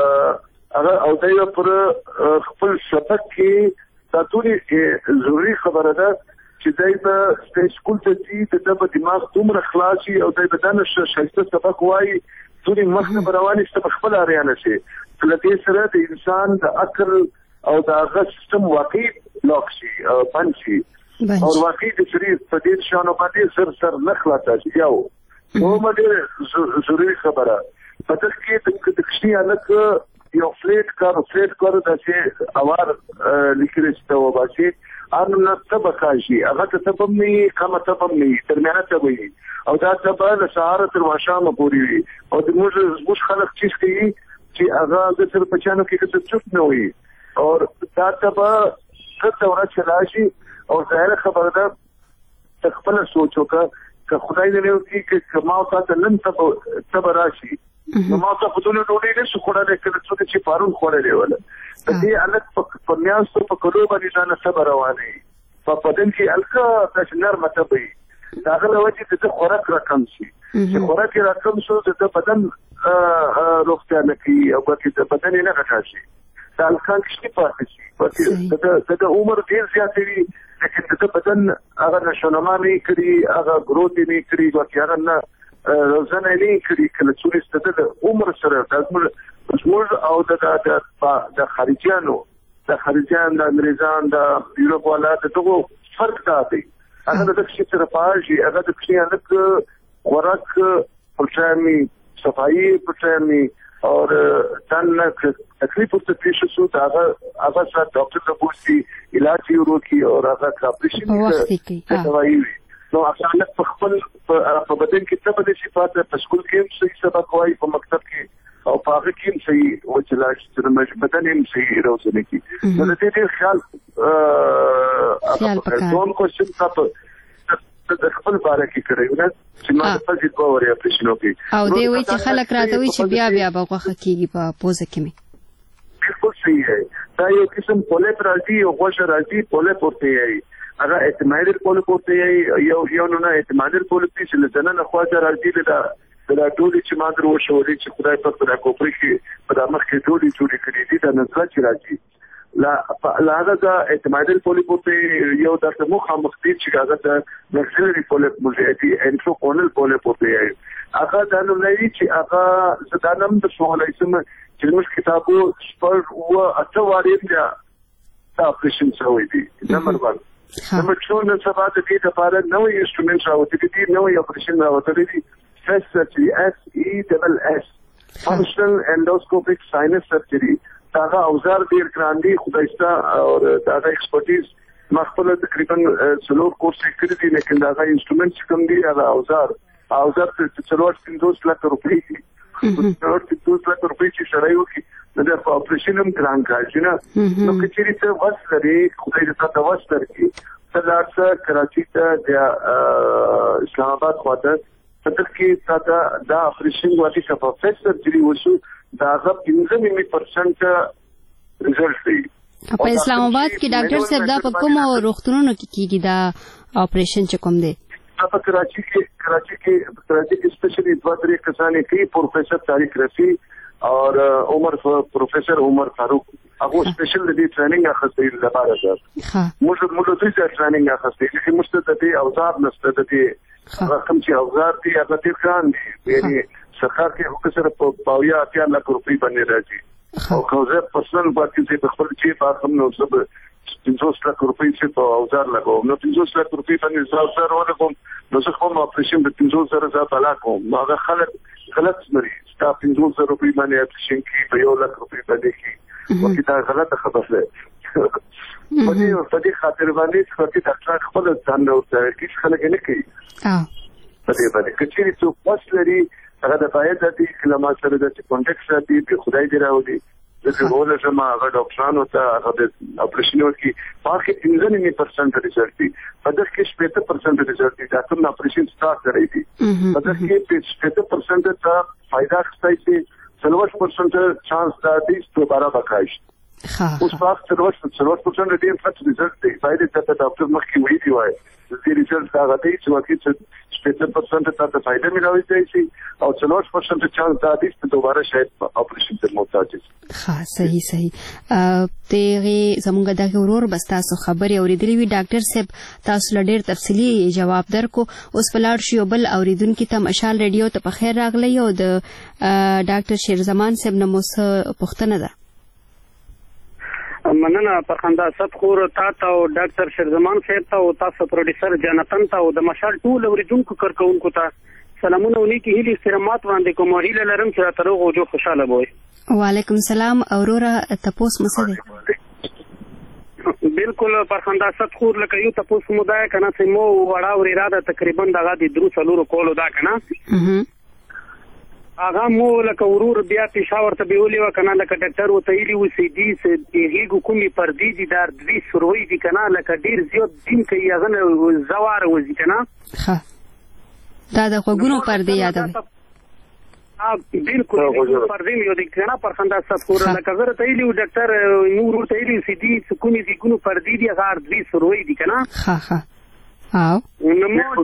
هغه او دایو پر خپل شبک کې تاسو لري ضروري خبره ده چې دای په سټیج سکول ته د په دماغ دومره خلاصي او دای په دانش شایسته سبق وایي ټول مخه رواني ست خپل اړیانه شي لکه سره د انسان د عقل او دا غږ سیستم واقعي لاک شي بند شي او واقعي د شریف په دې شانو باندې سر نه خلاصي یو نو مده ضروري خبره پته کې د کشي الک یو فلیټ کار د چې اوار لیکل ستو باشي ان نه طبقه شي هغه ته سبب نه کومه سبب نه ترمنه ته وي او دا سبب له سهار تر ماښام پورې وي او د موږ خلک چیز کوي چې هغه د سر پچانو کې څه چوت نه وي اور دا تبا څه ورځ چلاشي او ظاهر خبره ده خپل سوچو که خدای دې له کې کما او تاسو نن تب راشي نو ما ته په ټولو ډوډۍ نه شو خوړل کله چې پارون خوړلې ولا د دې الګ په میاستو په کلو باندې ځان صبر رواني په بدن کې الګ تاسو نرمه تبي دا غل وجه د خوراک رقم شي چې خوراک رقم شو د بدن روغتیا نکي او د بدن نه غټاشي دا الګ کې پاتې شي د عمر ډیر زیات وي لیکن د بدن هغه نشونما نه کړی هغه گروث نه کړی ورته هغه نه روزانه نه کړی کله چې د عمر سره د زموږ او د خارجيانو د انګريزان د یورپ والا دغه فرق دی هغه د څه سره پاجي هغه د څه الګ خوراک پرچامي صفائی پرچامي اور تن تکلیف ورته پیښ شو دا هغه سره ډاکټر د پوښتني علاج یې وکړي او هغه اپریشن دوايي نو اصلا په خپل په بدن کې څه بده شي په سکول کې صحیح سبق وایي په مکتب کې او په هغه کې صحیح وچلاش چې بدن هم صحیح روزنه کی نو د دې خیال کوم کوشش تاسو د خپل باره کې کړی نه چې ما په دې کووري اپریشن وکړي او دی وی چې خلک راته وی چې بیا بغوخه کیږي په پوزه کې می بالکل صحیح ہے دا یو قسم پولیپ راځي او غوښه راځي پولیپ ورته یي هغه اعتمادي پولیپ ورته یي یو نه اعتمادي پولیپ چې لزنه نه خواجه راځي دا ټولي چې ما درو شوړي چې خدای په تر کوپري کې په مخ کې ټولي کړې دي دا نظر چې راځي لا هغه اعتمادي پولیپ ورته یو درته مخه مختلف چې هغه د مکسلري پولیپ مولتي انټروکونل پولیپ ورته یي هغه د نوم لري چې هغه زدانم د شوالای سم چې موږ کتابو سپر او اتواري بیا اپریشن شوی دی نمبر 1 نمبر 2 نن سبا د دې لپاره نوې انسټرومنټ راوځي دي نوې اپریشن راوځي دي سرجري SESS فانکشنل اندوسکوپیک ساینس سرجري دا اوزار ډیر ګراندي خدایستا او دا ایکسپرټیز مخبل تقریبا څلور کورس کړی دي لیکن دا انسټرومنټ کوم دي دا اوزار څلور 5 لک روپۍ دي څلور 5 لک روپۍ چې شړای وکي د اپریشن هم ګران کار نه نو کچېری ته وسلري خدای دې تاسو وسلري څلارڅه کراچي ته د اسلام آباد خواته صدق کې تاسو دا اپریشن واټي شفافیت سرجری وشو دا غو 15% ریزلټ دی په اسلام آباد کې ډاکټر صاحب دا په کوم روغتونونو کې کیږي دا اپریشن چې کوم دی په کراچي کې سپیشلی دوه درې کسانې کې پروفیسر طارق رفیع اور پروفیسر عمر فاروق هغه سپیشل د ټریننګ اخیستل لپاره ده موږ د دې ټریننګ اخیستل چې موږ ته د اوزار نشته د رقم چې اوزار دي هغه تیر کان دي یعنی سرکار کې حکومت په 2.5 لک روپۍ باندې راځي او کوزه پرسنل باندې چې په خپل چې په هم نو سب 500 لک روپۍ چې په اوزار لګو نو 500 لک روپۍ باندې اوزار ورکوم نو څه کوم اپریشن د 500 زره په لاکو هغه خلک غلط مری ستا 500 روپۍ باندې اپریشن کې په 1 لک روپۍ باندې کې وکړه دا غلطه خبره ده په دې خاطر باندې چې ډاکټر خپل ځان نو ته هیڅ خلک نه کوي په دې باندې کچېری څو پاسلري هغه د باید د کلمه سره د کانټیکټ ساتي په خدای دی راوړي د ټول جما هغه ډاکټرانو ته هغه د اپریشن ورکی باقي 15% ریزلټ دي په دغه کې 70% ریزلټ دي دا کوم اپریشن سٹارټ کړی دي په دغه کې 70% ته فائدہ ښکاري چې 40% چانس دا دي دوباره وکړي اوس په 40% ډیر ښه ریزلټ دی فائدې ته ډاکټر مخکې ویلي وای د ریزلټ هغه دی چې وکړي 70% ته فائدہ ملوي شي او 40% چانس دا دي چې دوباره شاید اپریشن ته محتاج شي صحیح تیغه زمونږ دغه ورور بس تاسو خبري اوریدلې وی ډاکټر صاحب تاسو لډیر تفصیلی جواب درکو اوس بلار شي بل اوریدونکو ته مشال ریډیو ته په خیر راغلی او د ډاکټر شیرزمان صاحب نو مس پښتنه ده مننه پرخنده صدخور تا او ډاکټر شیرزمان صاحب ته او تاسو پروډوسر جنتن ته او د مشال ټول اوریدونکو کارکونکو ته سلامونه ونیکی هیله استرامات باندې کوم هیله لرم چې تاسو غوډو خوشاله وئ وعلیکم السلام اورورا تپوس مسله بالکل پرخنده صدخور لکه یو تپوس مودای کنه چې مو وړا ور اراده تقریبا دغه د درو څلورو کولو دا کنه هغه مو لکه ورور بیا پېښور ته بیولې وکنه لکه ډاکټر وتهیلی وسی دي چې کومي پردي دي در دوی سروي دي کنه لکه ډیر زیات دین کوي هغه زوار وځي کنه دا د غوګونو پردي یادوي بالکل پردي یو د کنه پرخنده صدخور لکه زه ته ویلو ډاکټر نور ته ویلي سي دي کومي دي کومو پردي دي هغه دوی سروي دي کنه او مو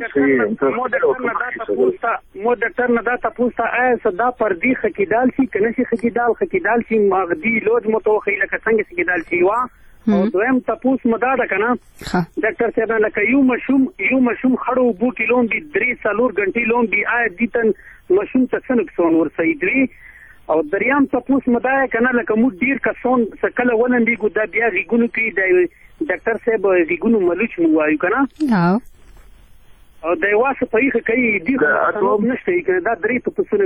ډاکټر نه دا تاسو ته صدا پردي خکیدال شي کنه شي خکیدال شي مغدي لوج متوخی لکه څنګه خکیدال شي وا او دویم تاسو مدا ده کنه ډاکټر صاحب لکه یو مشوم خړو بو کیلون بي 3 غنټي لون بي دتن مشوم تسنک سون ور سیدري او دریام تاسو مدا کنه لکه مو ډیر کسون سکله ولندې ګدا بیا ریګونو کې ډاکټر صاحب ریګونو ملوچ مو وایو کنه او دا واسه په یخه کوي دی خو نشته کې دا درې په پسونه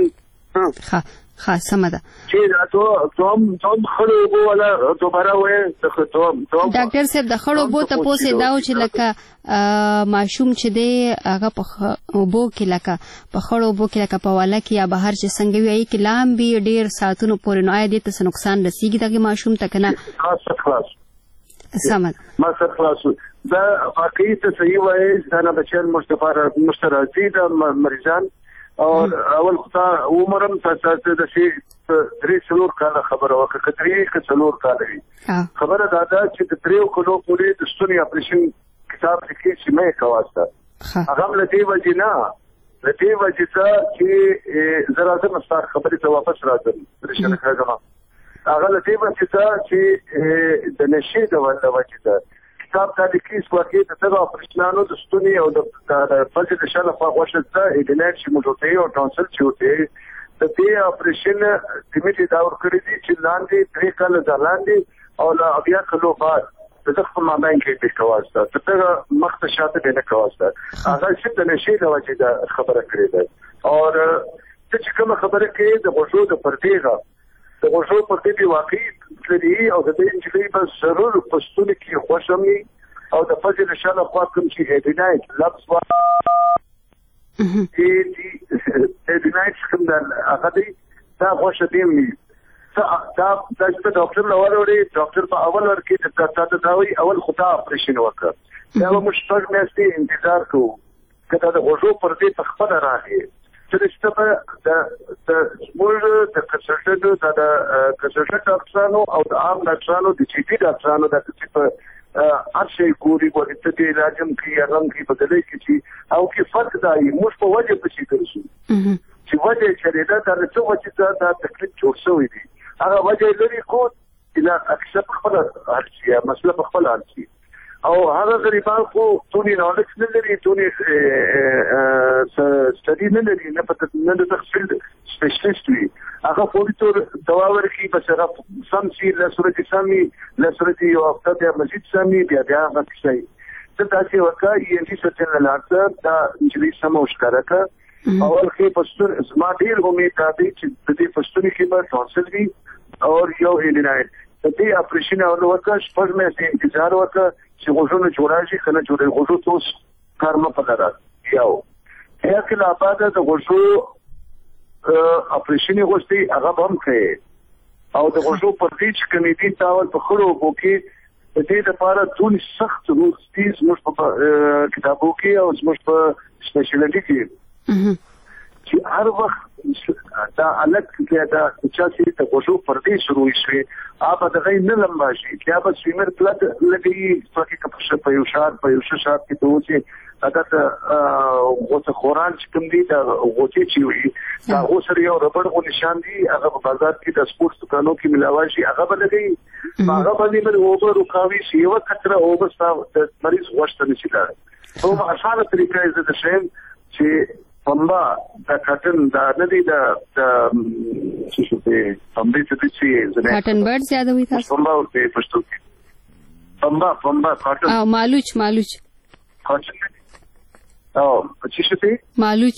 سمده چې دا ته خړو بو ولا دوباره وې ډاکټر صاحب د خړو بو ته پوسې داو چې لکه ماشوم چې دی هغه په بو کې لکه په خړو بو کې لکه په والا کې یا بهر چې څنګه وي کې لام به ډیر ساتونو پورې نه آی دي ته نقصان رسیږي دغه ماشوم ته کنه خلاص سمد ما سره خلاص دا واقعي ته صحیح وایي ځنه بچل مشترکي د مریضان او اول خطا عمرم تاسو د شي 3 کال خبره وکړه 3 کال خبره دا چې د 3 کلو پورې د ستوني اپریشن کتاب کې چې مې کواسته هغه لدی وجینا لدی وجیتا چې زراعت مستار خبرې ته واپس راځم رښتینه کړم هغه لدی وجیتا چې د نشي د وجیتا کتاب د کیس واقعي د تاسو اپریشنانو د ستوني او د فلج د شاله په وښه ته اډینټ چې موټي او ټانسل چوته د دې اپریشن کمیټه دا ور کړی دي چې لاندې 3 کال ځلاندې او لا بیا کلو بعد د خپل مابین کې په کواسته ته مخ ته شاته نه کواسته هغه چې د نشي د وجې د خبره کړې ده او چې کوم خبره کې د غوښو د پردیغه د غوښو په دې واقعي لري او د دې چې په ضرور پښتون کې خوشمني او د فضل شاله خوا کوم چې هډینایت لفظ وا هډینایت کوم د هغه دا خوش دی دا چې ډاکټر لور وړي ډاکټر په اول ورکې تاسو دا وی اول خطا اپریشن وکړ دا مشفق مېستي انتظار کوو کله د غوږو پر دې تخپل راغی چې ستاسو د موږ د کنسلټنټ د کنسلټنټ ډاکټرانو او د عام ډاکټرانو د جی پی ډاکټرانو د څه هر شي ګوري ورته د علاجم کې هغه کې بدلې کې او کې فرق دی موږ په وجه پېښې کوو چې وجه چې دا د څه وجه دا تکلیف جوړ شوی دی هغه وجه لري کو اله اکثر خپل هرڅه مسله په خپل هرڅه او هغه غریبان کو تونی نالج نه لري تونی ستدي نه لري نه پته نه د تخصیل سپیشلیست وي هغه فورتور دوا ورکی بس هغه سم شي له صورت سامي له صورت یو هفته د مزید سامي بیا هغه شي څه تاسو وکړئ یې چې څنګه لاړ دا چې سمو ښکارا اول کې پښتون زما ډیر امید دی چې د دې پښتون کې به تحصیل وي او یو هیلینای د دې اپریشن او وکړ شپږ مې انتظار وکړ چې غوښنه جوړاشي کنه جوړي غوښو توس کارمه پدارا یاو هغه کله بعد د غوښو اپریشن غوښتي هغه هم کړي او د غوښو پر دې چې کمیټي تاول په خړو وکي د دې لپاره ټول سخت روستي زموږ په کتابو کې او زموږ په سپیشلیټي کې چې هر وخت دا الګ کې دا چې د غوښو پر دې شروع شي هغه د غي نه لمبا شي بیا به سویمر پلد لګي څوکي کپشه په یو شار کې ته وځي دا غوښه خوران چې کوم دي دا غوښه چې وي دا غوښه یو ربړ غو نشان دي هغه په بازار کې د سپورت دکانو کې ملاوي شي هغه به لګي هغه باندې مې اوبر رکاوي شي یو کتره اوبر د مریض غوښته نشي دا او اسانه طریقه یې د شیم چې پمبا د کاټن دا ندی د څه شو په پمبې څه چې زنه کاټن برډ زیاده وي تاسو پمبا او په پښتو کې پمبا کاټن او مالوچ کاټن او څه شو په مالوچ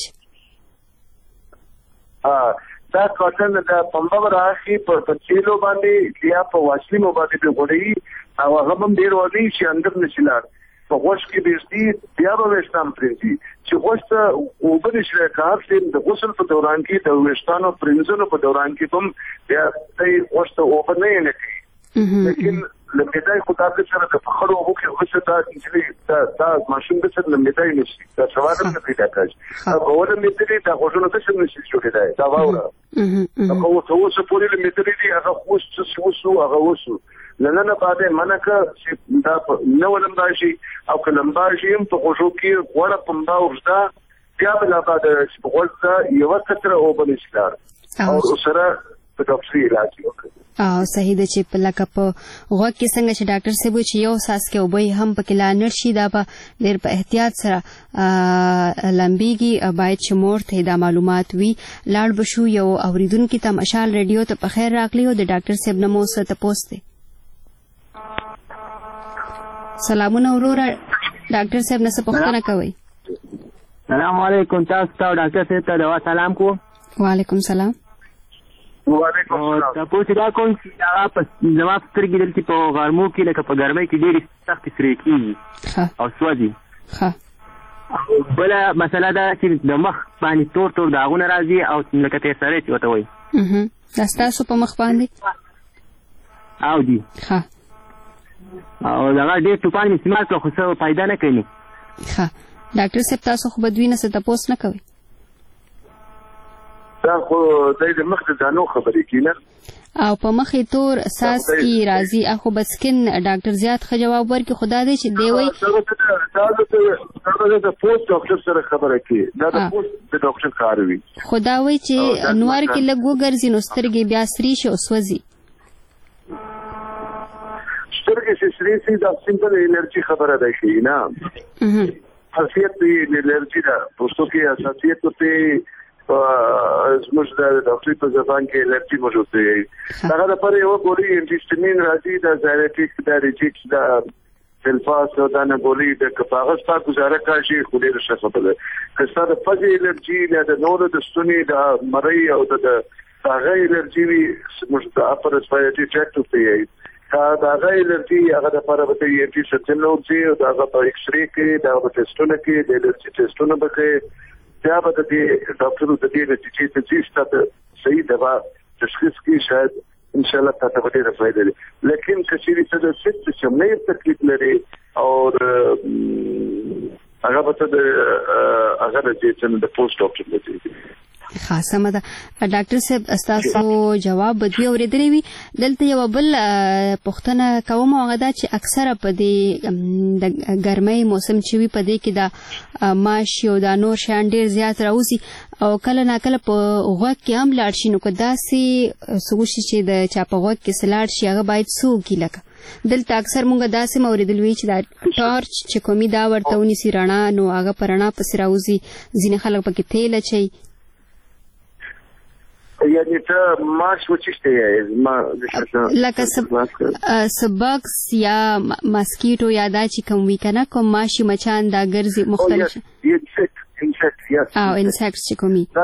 دا کاټن د پمبا راخي په چیلو باندې یا په واشلی مو باندې په غوړی او هغه هم ډیر ودی چې اندر نشلار په غوښ کې بیرتي بیا به وشتام پرېږدي چې غوښ اوبه نشي کار چې د غسل په دوران کې د وشتانو پرنځونو په دوران کې هم بیا د غوښ اوبه نه لګي لیکن لمدای خدای دې سره د فخر او کې غوښ ته دا ماشوم د سره لمدای نشي دا سوال نه پیدا کوي او ول لمدای دا غوښنه څه نشي جوړېدای دا واوره هغه څه پورې لمدای دی هغه خوش څه وسو هغه وسو لنه بعد منکه چې دا نو لمباشي او کلمباشي هم په غوښو کې غوړه پمبا ورځه بیا بل بعد چې په غوښه یو کتره او بل شلار او سره په ډاکټري علاج وکړي او صحیح ده چې په لکه په غوږ کې څنګه چې ډاکټر صاحب چې یو ساس کې وبې هم په کلا نشي دا په ډېر په احتیاط سره لمبيږي باید چې مور ته دا معلومات وي لاړ بشو یو اوریدونکو ته مشال ریډیو ته په خیر راغلی او د ډاکټر صاحب نمو ته پوسټ سلامونه وروره ډاکټر صاحب نه څه پوښتنه کوي السلام علیکم تاسو ته ډاکټر صاحب ته دا سلام کو وعلیکم سلام وعلیکم السلام تاسو دا کوم چې دا په زما سترګې دلته په غرمو کې لکه په ګرمۍ کې ډېری سخت سری کیږي او سوځي ها بل مسله دا چې د مخ باندې تور داغونه راځي او لکه ته سره چې وته وای دا تاسو په مخ باندې او دي ها او دا ډېر ټوپان می استعمال کړو خو څه فائدہ نه کوي ها ډاکټر صاحب تاسو خو بدوی نه څه تاسو نه کوي دا خو د مخ د دانو خبرې کینه او په مخې تور اساس کی راضی اخو بسکن ډاکټر زیات خ جواب ورکړي خدا دې چې دی وای دا د پوسټ ډاکټر سره خبره کوي دا د پوسټ د ډاکټر کار وي خدا وای چې انوار کې لګو ګرځي نو سترګې بیا سری شي او سوځي سترګې سری دا سمپل انرژي خبره ده شي نه خاصیت د انرژي دا پوسټو کې اساسیت ته زموږ د ډاکټري په ځبان کې انرژي موجود دی هغه د پر یو ګولي انټیسټمین راځي د زایریټیک د ریجیکس د سلفاس او د نګولي د کاغذ په گزاره کوي خو ډیر ښه خبره که ستاسو د فزي انرژي د نور د ستوني د مری او د هغه انرژي موږ د اپر اسپایټي ټریکټ ته دا غي لري هغه د لپاره به یې چې ستنوځي او دا په ایکس ری کې دا په ټیسټونه کې د لري ټیسټونه به کې بیا به د ډاکټر د دې نتیجې ته چې ستاسو صحیح دوا تشخیص کې شاید ان شاء الله تاسو به ډېر فائدې لري. لیکن کچېری څه د سټ شمنې تکلیف لري او هغه به د چې د پوسټ ډاکټر لري. خاصه مده ډاکټر صاحب تاسو جواب بدوي اوریدلې وي. دلته یو بل پوښتنه کوم هغه دا چې اکثره په دې د ګرمۍ موسم چې وي په دې کې دا ماشي او دا نور شیان ډېر زیات راوځي او کله ناکله په غوږ کې هم لاړ شي. نو که داسې سوچي چې د چا په غوږ کې سلاړ شي هغه باید څوک لکه دلته اکثر مونږ داسې موریدل وی چې دا ټارچ چې کومي دا ورته ونیسي رڼا نو هغه په رڼا پسې راوځي. ځینې خلک پکې تیل اچوي. یعنی ته ماش وچشته یې ما لکه سبکس یا ماسکیټو یا دا چې کوم وی کنه کوم ماشي مچان دا ګرځي مختلف انسیکټس چې کومي دا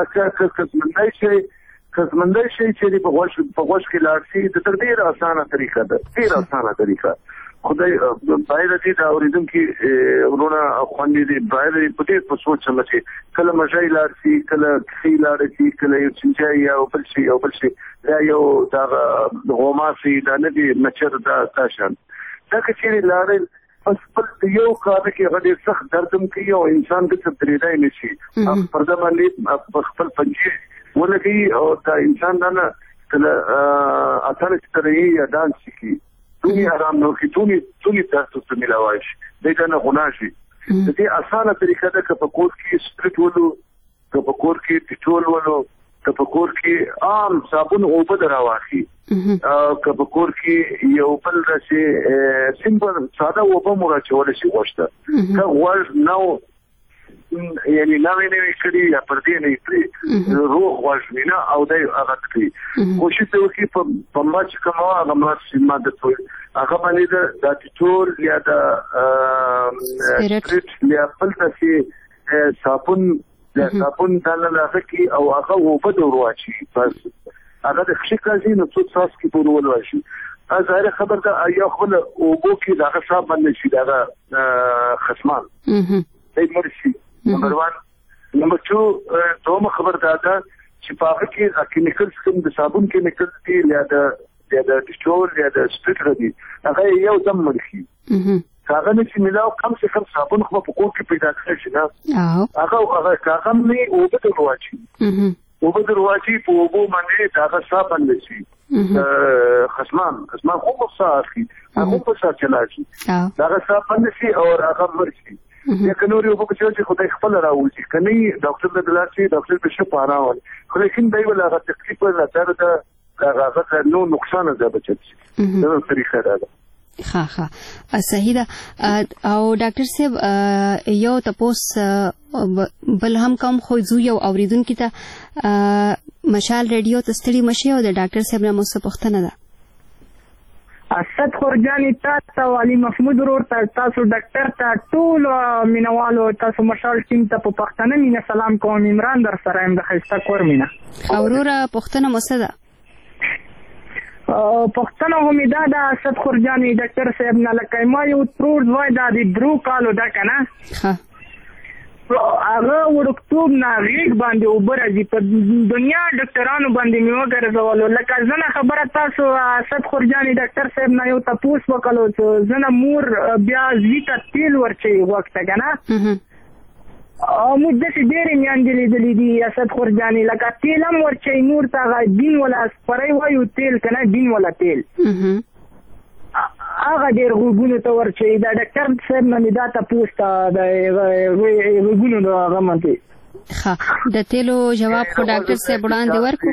کسمندای شي چې په غوښ کې لاړ شي د تر ډیره اسانه طریقه ده. ډیره اسانه طریقه خدای باید دې دا اوریدونکو ورونه خوندې دې باید په دې په سوچ چې کله مژای لاړ شي کله خې لاړ شي کله یو چنجای او بل شي دا یو دا غوماسي دا نه دي مچر دا تاشن دا کچېری لاړ پس په یو کار کې غډې سخت دردم کوي او انسان د تدریدای نشي پرده باندې خپل پنځه ولګي او دا انسان نه کله اثر ستري یا دانس کی تونی آرام نو کی تونی تاسو ته ملاوي دغه نه غناشي. د دې اسانه طریقه ده چې په کور کې سپریټ ولو که په کور کې ټیټول ولو که په کور کې عام صابون او په دراوخي که په کور کې یو بل راشي سیمپل ساده او په مراچول شي غوښته که ور نو یعنی نوې کړي یا پر دې نه پری روح واښنه او دای هغه کوي کوشش وکړي په ماچ کومه هغه ماچ ماده ټول هغه باندې د ټول یا د سپریټ یا بل څه صابون دلته کې او هغه و په درواشي بس هغه د خشکازي نو څو ساس کې پورول واشي. ظاهر خبر دا یا خپل او بو کې دا حساب باندې شي دا خصمان دې مرشي. نمبر 1 نمبر 2 دوم خبر دا ده چې په هغه کې کیمیکلز کوم د صابون کیمیکل دي یا د ټول یا د سپریټ ردي هغه یو دم مرشي. هغه نه چې ملاو کم څه کم صابون خو په کور کې پیدا کړی شي نه هغه هغه نه او په دروازي په وګو باندې دا صابون لشي خصمان خو مصافي هغه په سات چلاشي دا صابون لشي او هغه مرشي یا کنوري او په چې خدای خپل راوځي کني ډاکټر د دلاسي ډاکټر په شپه راوړي خو لیکن دای ولا هغه تکلیف نه درته هغه نو نقصان ده بچي دا طریقه ده. ها صحیح ده. او ډاکټر صاحب یو تاسو بل هم کوم خو یو اوریدونکو ته مشال ریډیو ته ستړي مشي او د ډاکټر صاحب نه مو څه پوښتنه ده. اسد خورجانی تاسو علي محمود ورور تاسو ډاکټر ته ټول مینوالو تاسو مشال ټیم ته په پښتنه مینه سلام کوم. عمران در سره هم د خسته کور مینه اورورا پښتنه مسده پښتنه همیدا د اسد خورجانی ډاکټر صاحب نه لکه ما یو ترور وای د درو کالو دا کنه هغه ورکتوب نه ریګ باندې وبرځي په دنیا ډاکټرانو باندې مې وګرځولو لکه زنه خبره تاسو اسد خورجانی ډاکټر صاحب نه یو تاسو وکړو چې زنه مور بیا زیته تیل ورچي وخت کنه او موږ د دې ډېرې میاندلې دي اسد خورجانی لکه تیل هم ورچي نور ته دین ولا سپرای وایو تیل کنه دین ولا تیل هغه ډېر غوګونو ته ورچي دا ډاکټر صاحب نه دا تاسو ته د غوګونو هغه مانته د تیلو جواب خو ډاکټر صاحب وړاندې ورکو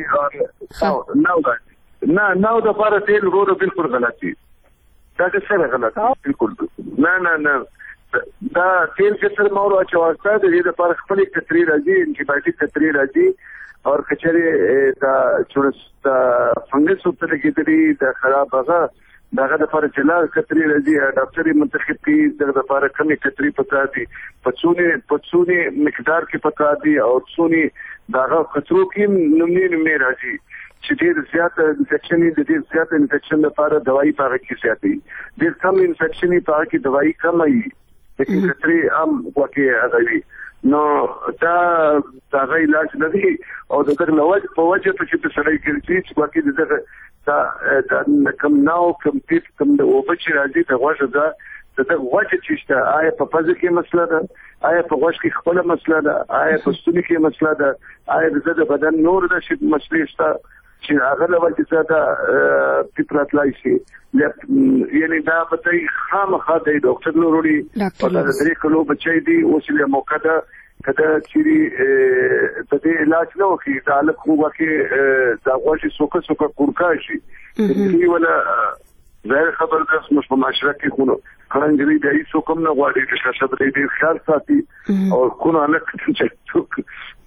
نو د پاره تیل ورو بالکل غلطي دا څه غلط بالکل نه دا تیل چې سر مورو اچواسته د دې لپاره خپل کتري راځي انټي کتري راځي او کچري دا چورست فنګس په کې د خراب هغه داغه د لپاره چې لا کتري راځي ډاکټري منتخب کی دغه لپاره کمی کتري پکا دي پڅونی مقدار کې پکا دي او څونی داغه کترو کې نمونه راځي چې ډېر زیات انفیکشن دي ډېر زیات انفیکشن لپاره دوايي پاره کې زیاتې ډېر کم انفیکشن پاره کې دوايي کم وي لیکن کتري هم وکي هغه نو دا علاج نه دی او دغه لوج په وجه ته چې سړی کې چې وکي دغه دا کم ناو کم پیپ کم د اوبه چې راځي د غوښه دا د غوښه چې شته آیا په پزه کې مسله ده آیا په غوښه کې خپل مسله ده آیا په ستوني کې مسله ده آیا د بدن نور د شي مسلې شته چې هغه له وجې څخه پیپ راتلای شي یعنی دا به خامخا د ډاکټر لوري او د 3 کلو بچی دی اوس له موقع ده کله چې د دې علاج نه وکړي دا له خوبه کې دا غوښه سوکه کورکا شي دې ولا غیر خبر ده مش په معاشره کې خونو خلنګري د هیڅ کوم نه غواړي چې شاته دې خیال ساتي او کو نه لک چې څوک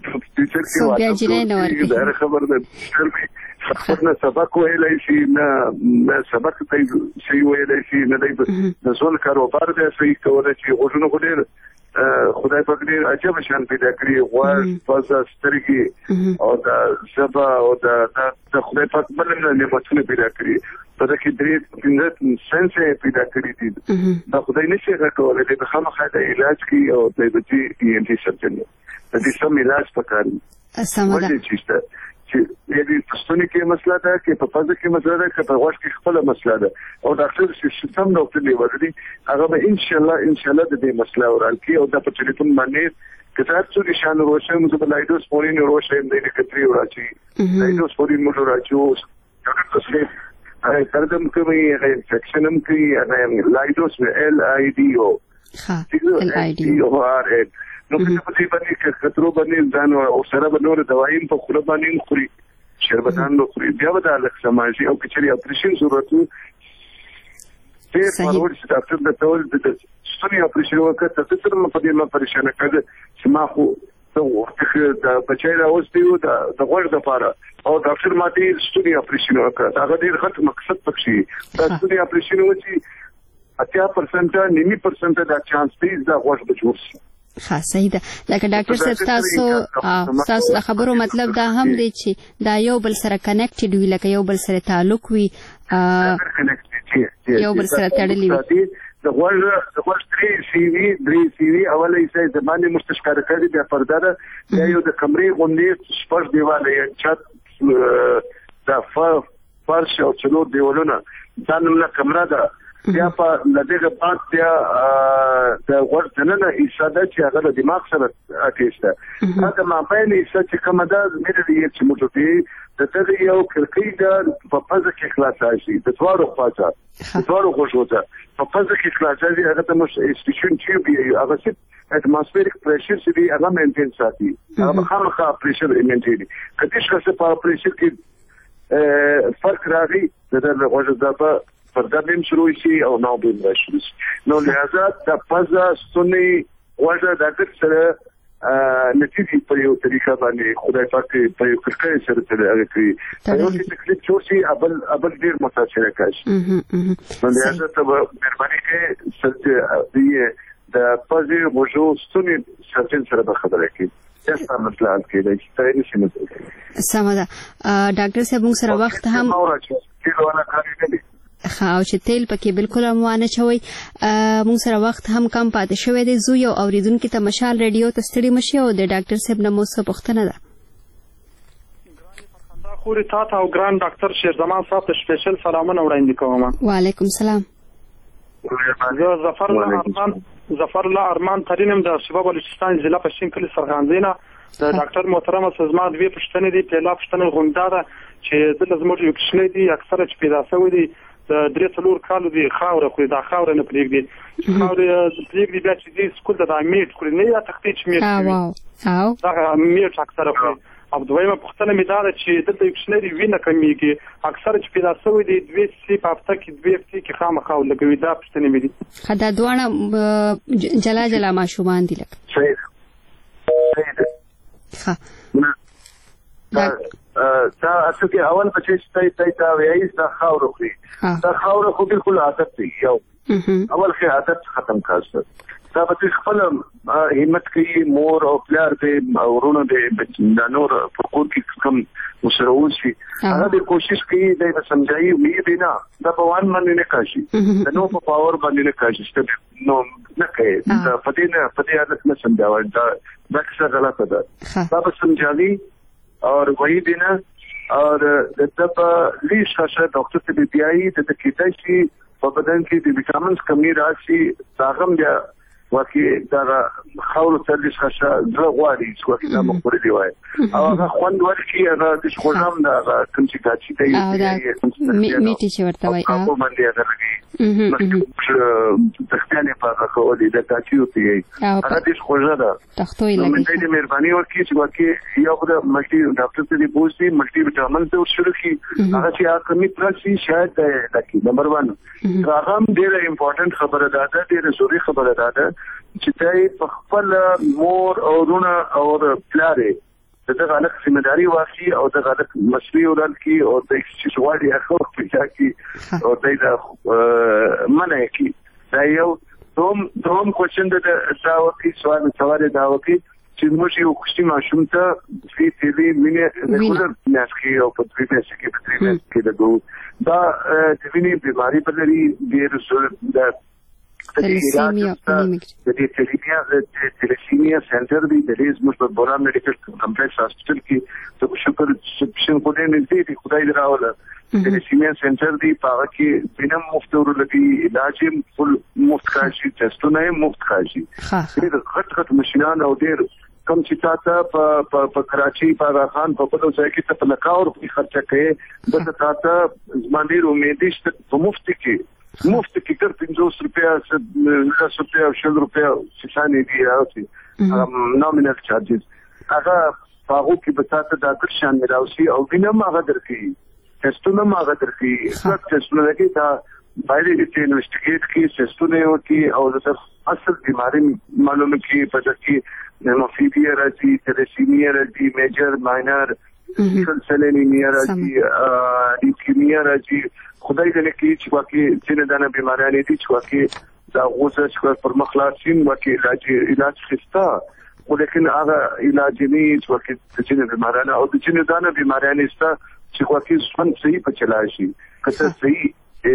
چې غیر خبر ده خپل سبق ویلای شي نه سبق ته شي ویلای شي نه د ټول کاروبار د صحیح کولای شي غوښنه غوډیر خدای پاک دې عجب شان پیدا کړی غوړ فاز سترګي او دا سبا او دا خدای پاک بل نعمتونه پیدا کړی په دې کې درې سنس پیدا کړی دي دا خدای نشي راکولای د خامخا د علاج کی او د دې انټي سرجن د دې سم علاج پکاري سمه ده چې دې پښتوني کې مسله ده کې په فاز کې مسله ده کې په غوښ کې خپل مسله ده او ډاکټر سیستم ډاکټر دی ورته هغه به ان شاء الله د دې مسله اورال کی او د په ټلیفون باندې کته څو نشانه روشه موږ په لایډوس پورین روشه دې کتري ورچی لایډوس پورین موږ راچو ډاکټر څه تردم کوي انفیکشنم کوي لایډوس LIDO LIDO نو په دې باندې چې خطر باندې ځان او سره به نور دوايين په خپل باندې خوري شربتان نو خوري بیا به د الک سماجي او کچري اپریشن ضرورت وي په پرور چې ډاکټر د ټول د ستوني اپریشن وکړه ته څه په دې ما پریشان کړه چې ما خو د بچی راوستیو د غوړ د لپاره او ډاکټر ماته ستوني اپریشن وکړه دا ډېر غټ مقصد پکې دا ستوني اپریشن وچی 80% 90% دا چانس دی دا غوړ بچوس ښه صحیح ده لکه ډاکټر صاحب تاسو خبرو مطلب دا هم دی چې دا یو بل سره کنیکټډ وي لکه یو بل سره تعلق وي یو بل سره تړلي وي د غوړ 3 سی وی اوله یې زمانه مستشکار کړی د پرداره یو د کمرې غونډې سپش دیواله یې چت د فرش او چلو دیوالونه دا نومه کمره ده بیا په لدغه بعد بیا د غوړ جننه ایساده چې هغه د دماغ سره اټیسته دا د مابین ایسا چې کومه ده مې دې چې موږ د دې یو کړکۍ د په پزه کې خلاص شي د څوارو خواته د څوارو خوشوته په پزه کې خلاص شي هغه د مش استیشن ټیوب یو هغه چې اتماسفیریک پریشر چې هغه مینټین ساتي هغه خامخا پریشر مینټین کله چې په پریشر کې فرق راغی د غوړ ځبه پردابیم شروع شي او نو بیم راشي نو لہذا د پزا ستوني وجه د دې سره نتیجه په یو طریقه باندې خدای پاک په یو کړکۍ سره تللی کوي یو چې تکلیف چورسي ابل ډیر متاثر کاشي نو لہذا ته مهرباني کې سره د پزي وجو ستوني سرچن سره خبره کوي تاسو مثلا کې د ستایي شي مثلا سمه ده ډاکټر صاحب موږ سره وخت هم او چې تیل پکې بالکل اموانه چوي موږ سره وخت هم کم پاتې شوی دی زو یو اوریدونکو ته مشال ریډیو ته ستړي مشي او د ډاکټر صاحب نه مو څه پوښتنه ده خوري تاسو او ګران ډاکټر شیرزمان صاحب ته سپیشل سلامونه وړاندې کوم وعلیکم السلام ظفر الله ارمان ترینم د شباب بلوچستان ضلع پښین کلی سرغانزینا د ډاکټر محترم سزما د وی پښتنې دی په لا پښتنې غونډه ده چې د زموږ یو کښنې دی اکثره چې پیدا شوی دی د 3 کالو دی خاور خو دا خاور نه پلیږي خاور پلیږي بیا چې دې سکول د میټ کړی نه یا تختیچ میټ او دا میټ اکثره په او دویمه پښتنه می دا چې د یو کښنې وینه کمیږي اکثره چې پیدا شوی دی 2 سی په هفته کې 2 هفته کې خامخا لګوي دا پښتنه می دي خدا دوانه جلا ماشومان دي لکه صحیح ښه دا اصل کې اول بچی تا وایي دا خاور خوري دا خاور خو بالکل عادت دی یو اول کې عادت ختم کړه دا به خپل همت کوي مور او پلار دې ورونه دې د نور په کور کې کم مسروز شي هغه د کوشش کوي د سمجھایي وی دی نه دا په وان باندې نه کاشي د نو په پاور باندې نه کاشي نو نه کوي دا پدې عادت نه سمجھاوي دا څه غلطه ده دا به سمجھاوي और वही दिन और जब लीश खासा डॉक्टर से बीपीआई तो कितना सी بدن کې د وټامینز کمی راشي داغم بیا واکې دا خاور سرویس خاصه زړه غواړي چې واکې دا مخوري دی وای او هغه خوند ورکړي هغه د شخوزام دا کوم چې کاچي دی میټي چې ورته وای او باندې هغه تختانه په هغه ودی د کاچي او پی هغه د شخوزه دا تختوي لګي د مهرباني ورکړي چې واکې یو خدای ملټي ډاکټر ته دی پوښتنه ملټي وټامین ته شروع کی هغه چې هغه کمی پرسي شاید لکه نمبر 1 هغه ډیره امپورټنت خبره ده ډیره ضروري خبره ده چې تای په خپل مور او رونه او پلاره دغه الک ځمېداري واخلي او دغه الک مسؤلیت ورکړي او د شوالي اخو په کې او دا منه کې دا یو دوم کوشن د داوتی سوال داوتی چې موږ یو خوشي ماشوم ته په تیلي مینه رګولر ناسخي او په دې کې دغه دا د وینې بیماری په لري ډېر د تلسیمیا سنټر دی د ریز مشبه بوران میډیکل کمپلیکس هاسپټل کې ته شکر سبشن کو دې نه دي خدای دې راوله تلسیمیا سنټر دی پاره کې بنا مفت ورلګي علاج فل مفت خاصي ټیسټونه مفت خاصي دې غټ ماشينان او ډېر کم چې تاسو په کراچي په خان په پدو ځای کې ته لکاور په خرچه کوي د تاسو ځمانډي امید شته په مفت کې کر 500 روپیا 10 روپیا 100 روپیا څه دي راځي نومینل چارجز هغه هغه کې به تاسو د اکر شان ملاوي او وینم هغه درکې ټیسټونه هغه درکې څه ټیسټونه کې دا باید چې انویسټیګیټ کې ټیسټونه وکړي او د اصل بیماری معلومه کې پته کې هیموفیلیا راځي تلسیمیا راځي میجر ماینر سلسلینیمیا راځي لیوکیمیا راځي خدای دې کې چې واکې څنګه دانه بیماریاں دي چې واکې دا غوسه چې پر مخلاصین واکې علاج خستا ولیکن هغه علاج نه چې واکې څنګه بیماریاں او څنګه دانه بیماریاں نشته چې واکې څنګه صحیح پچلای شي کته صحیح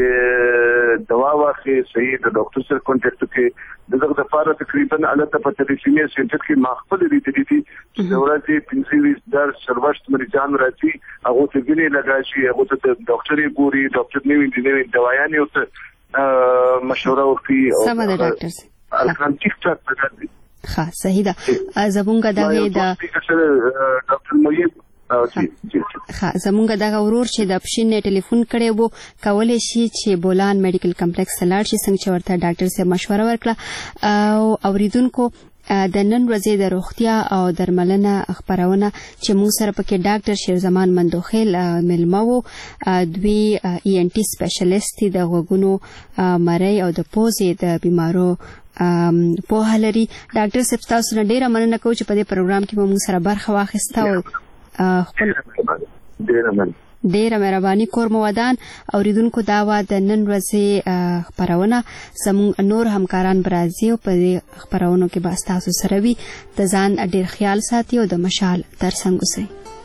دوا واخې صحیح د ډاکټر سره کانټیکټ کې دغه د لپاره تقریبا الته په تلسیمیا سنټر کې مخفل دي چې ضرورتي پنځوي در سروشت مریضان راځي هغه ته ویني لګاشي هغه ته ډاکټري ګوري ډاکټر نیوي دوايان یو ته مشوره ورکړي او سم ده ډاکټر الکان ټیک ټاک بدل ښه صحیح ده زمونږ دغه د ډاکټر مې زمونږ دغه ورور چې د پښین ټلیفون کړي وو کولای شي چې بولان میډیکل کمپلیکس لاړ شي څنګه چې ورته ډاکټر سره مشوره ورکړه او اوریدونکو د نن ورځې د روغتیا او درملنه خبرونه چې موږ سره پکې ډاکټر شیرزمان مندوخیل ملما وو دوی ای ان ټي سپیشلیست د غوګونو مری او د پوزې د بیمارو په هلري ډاکټر صاحب تاسو نه ډیره مننه کوم چې په دې پروګرام کې موږ سره برخه واخیسته او ډیره مهرباني کوم ودان اوریدونکو دا و د نن ورځې خبرونه زموږ نور همکاران برازي او په خبرونو کې به تاسو سره وي د ځان ډیر خیال ساتي او د مشال تر څنګ اوسئ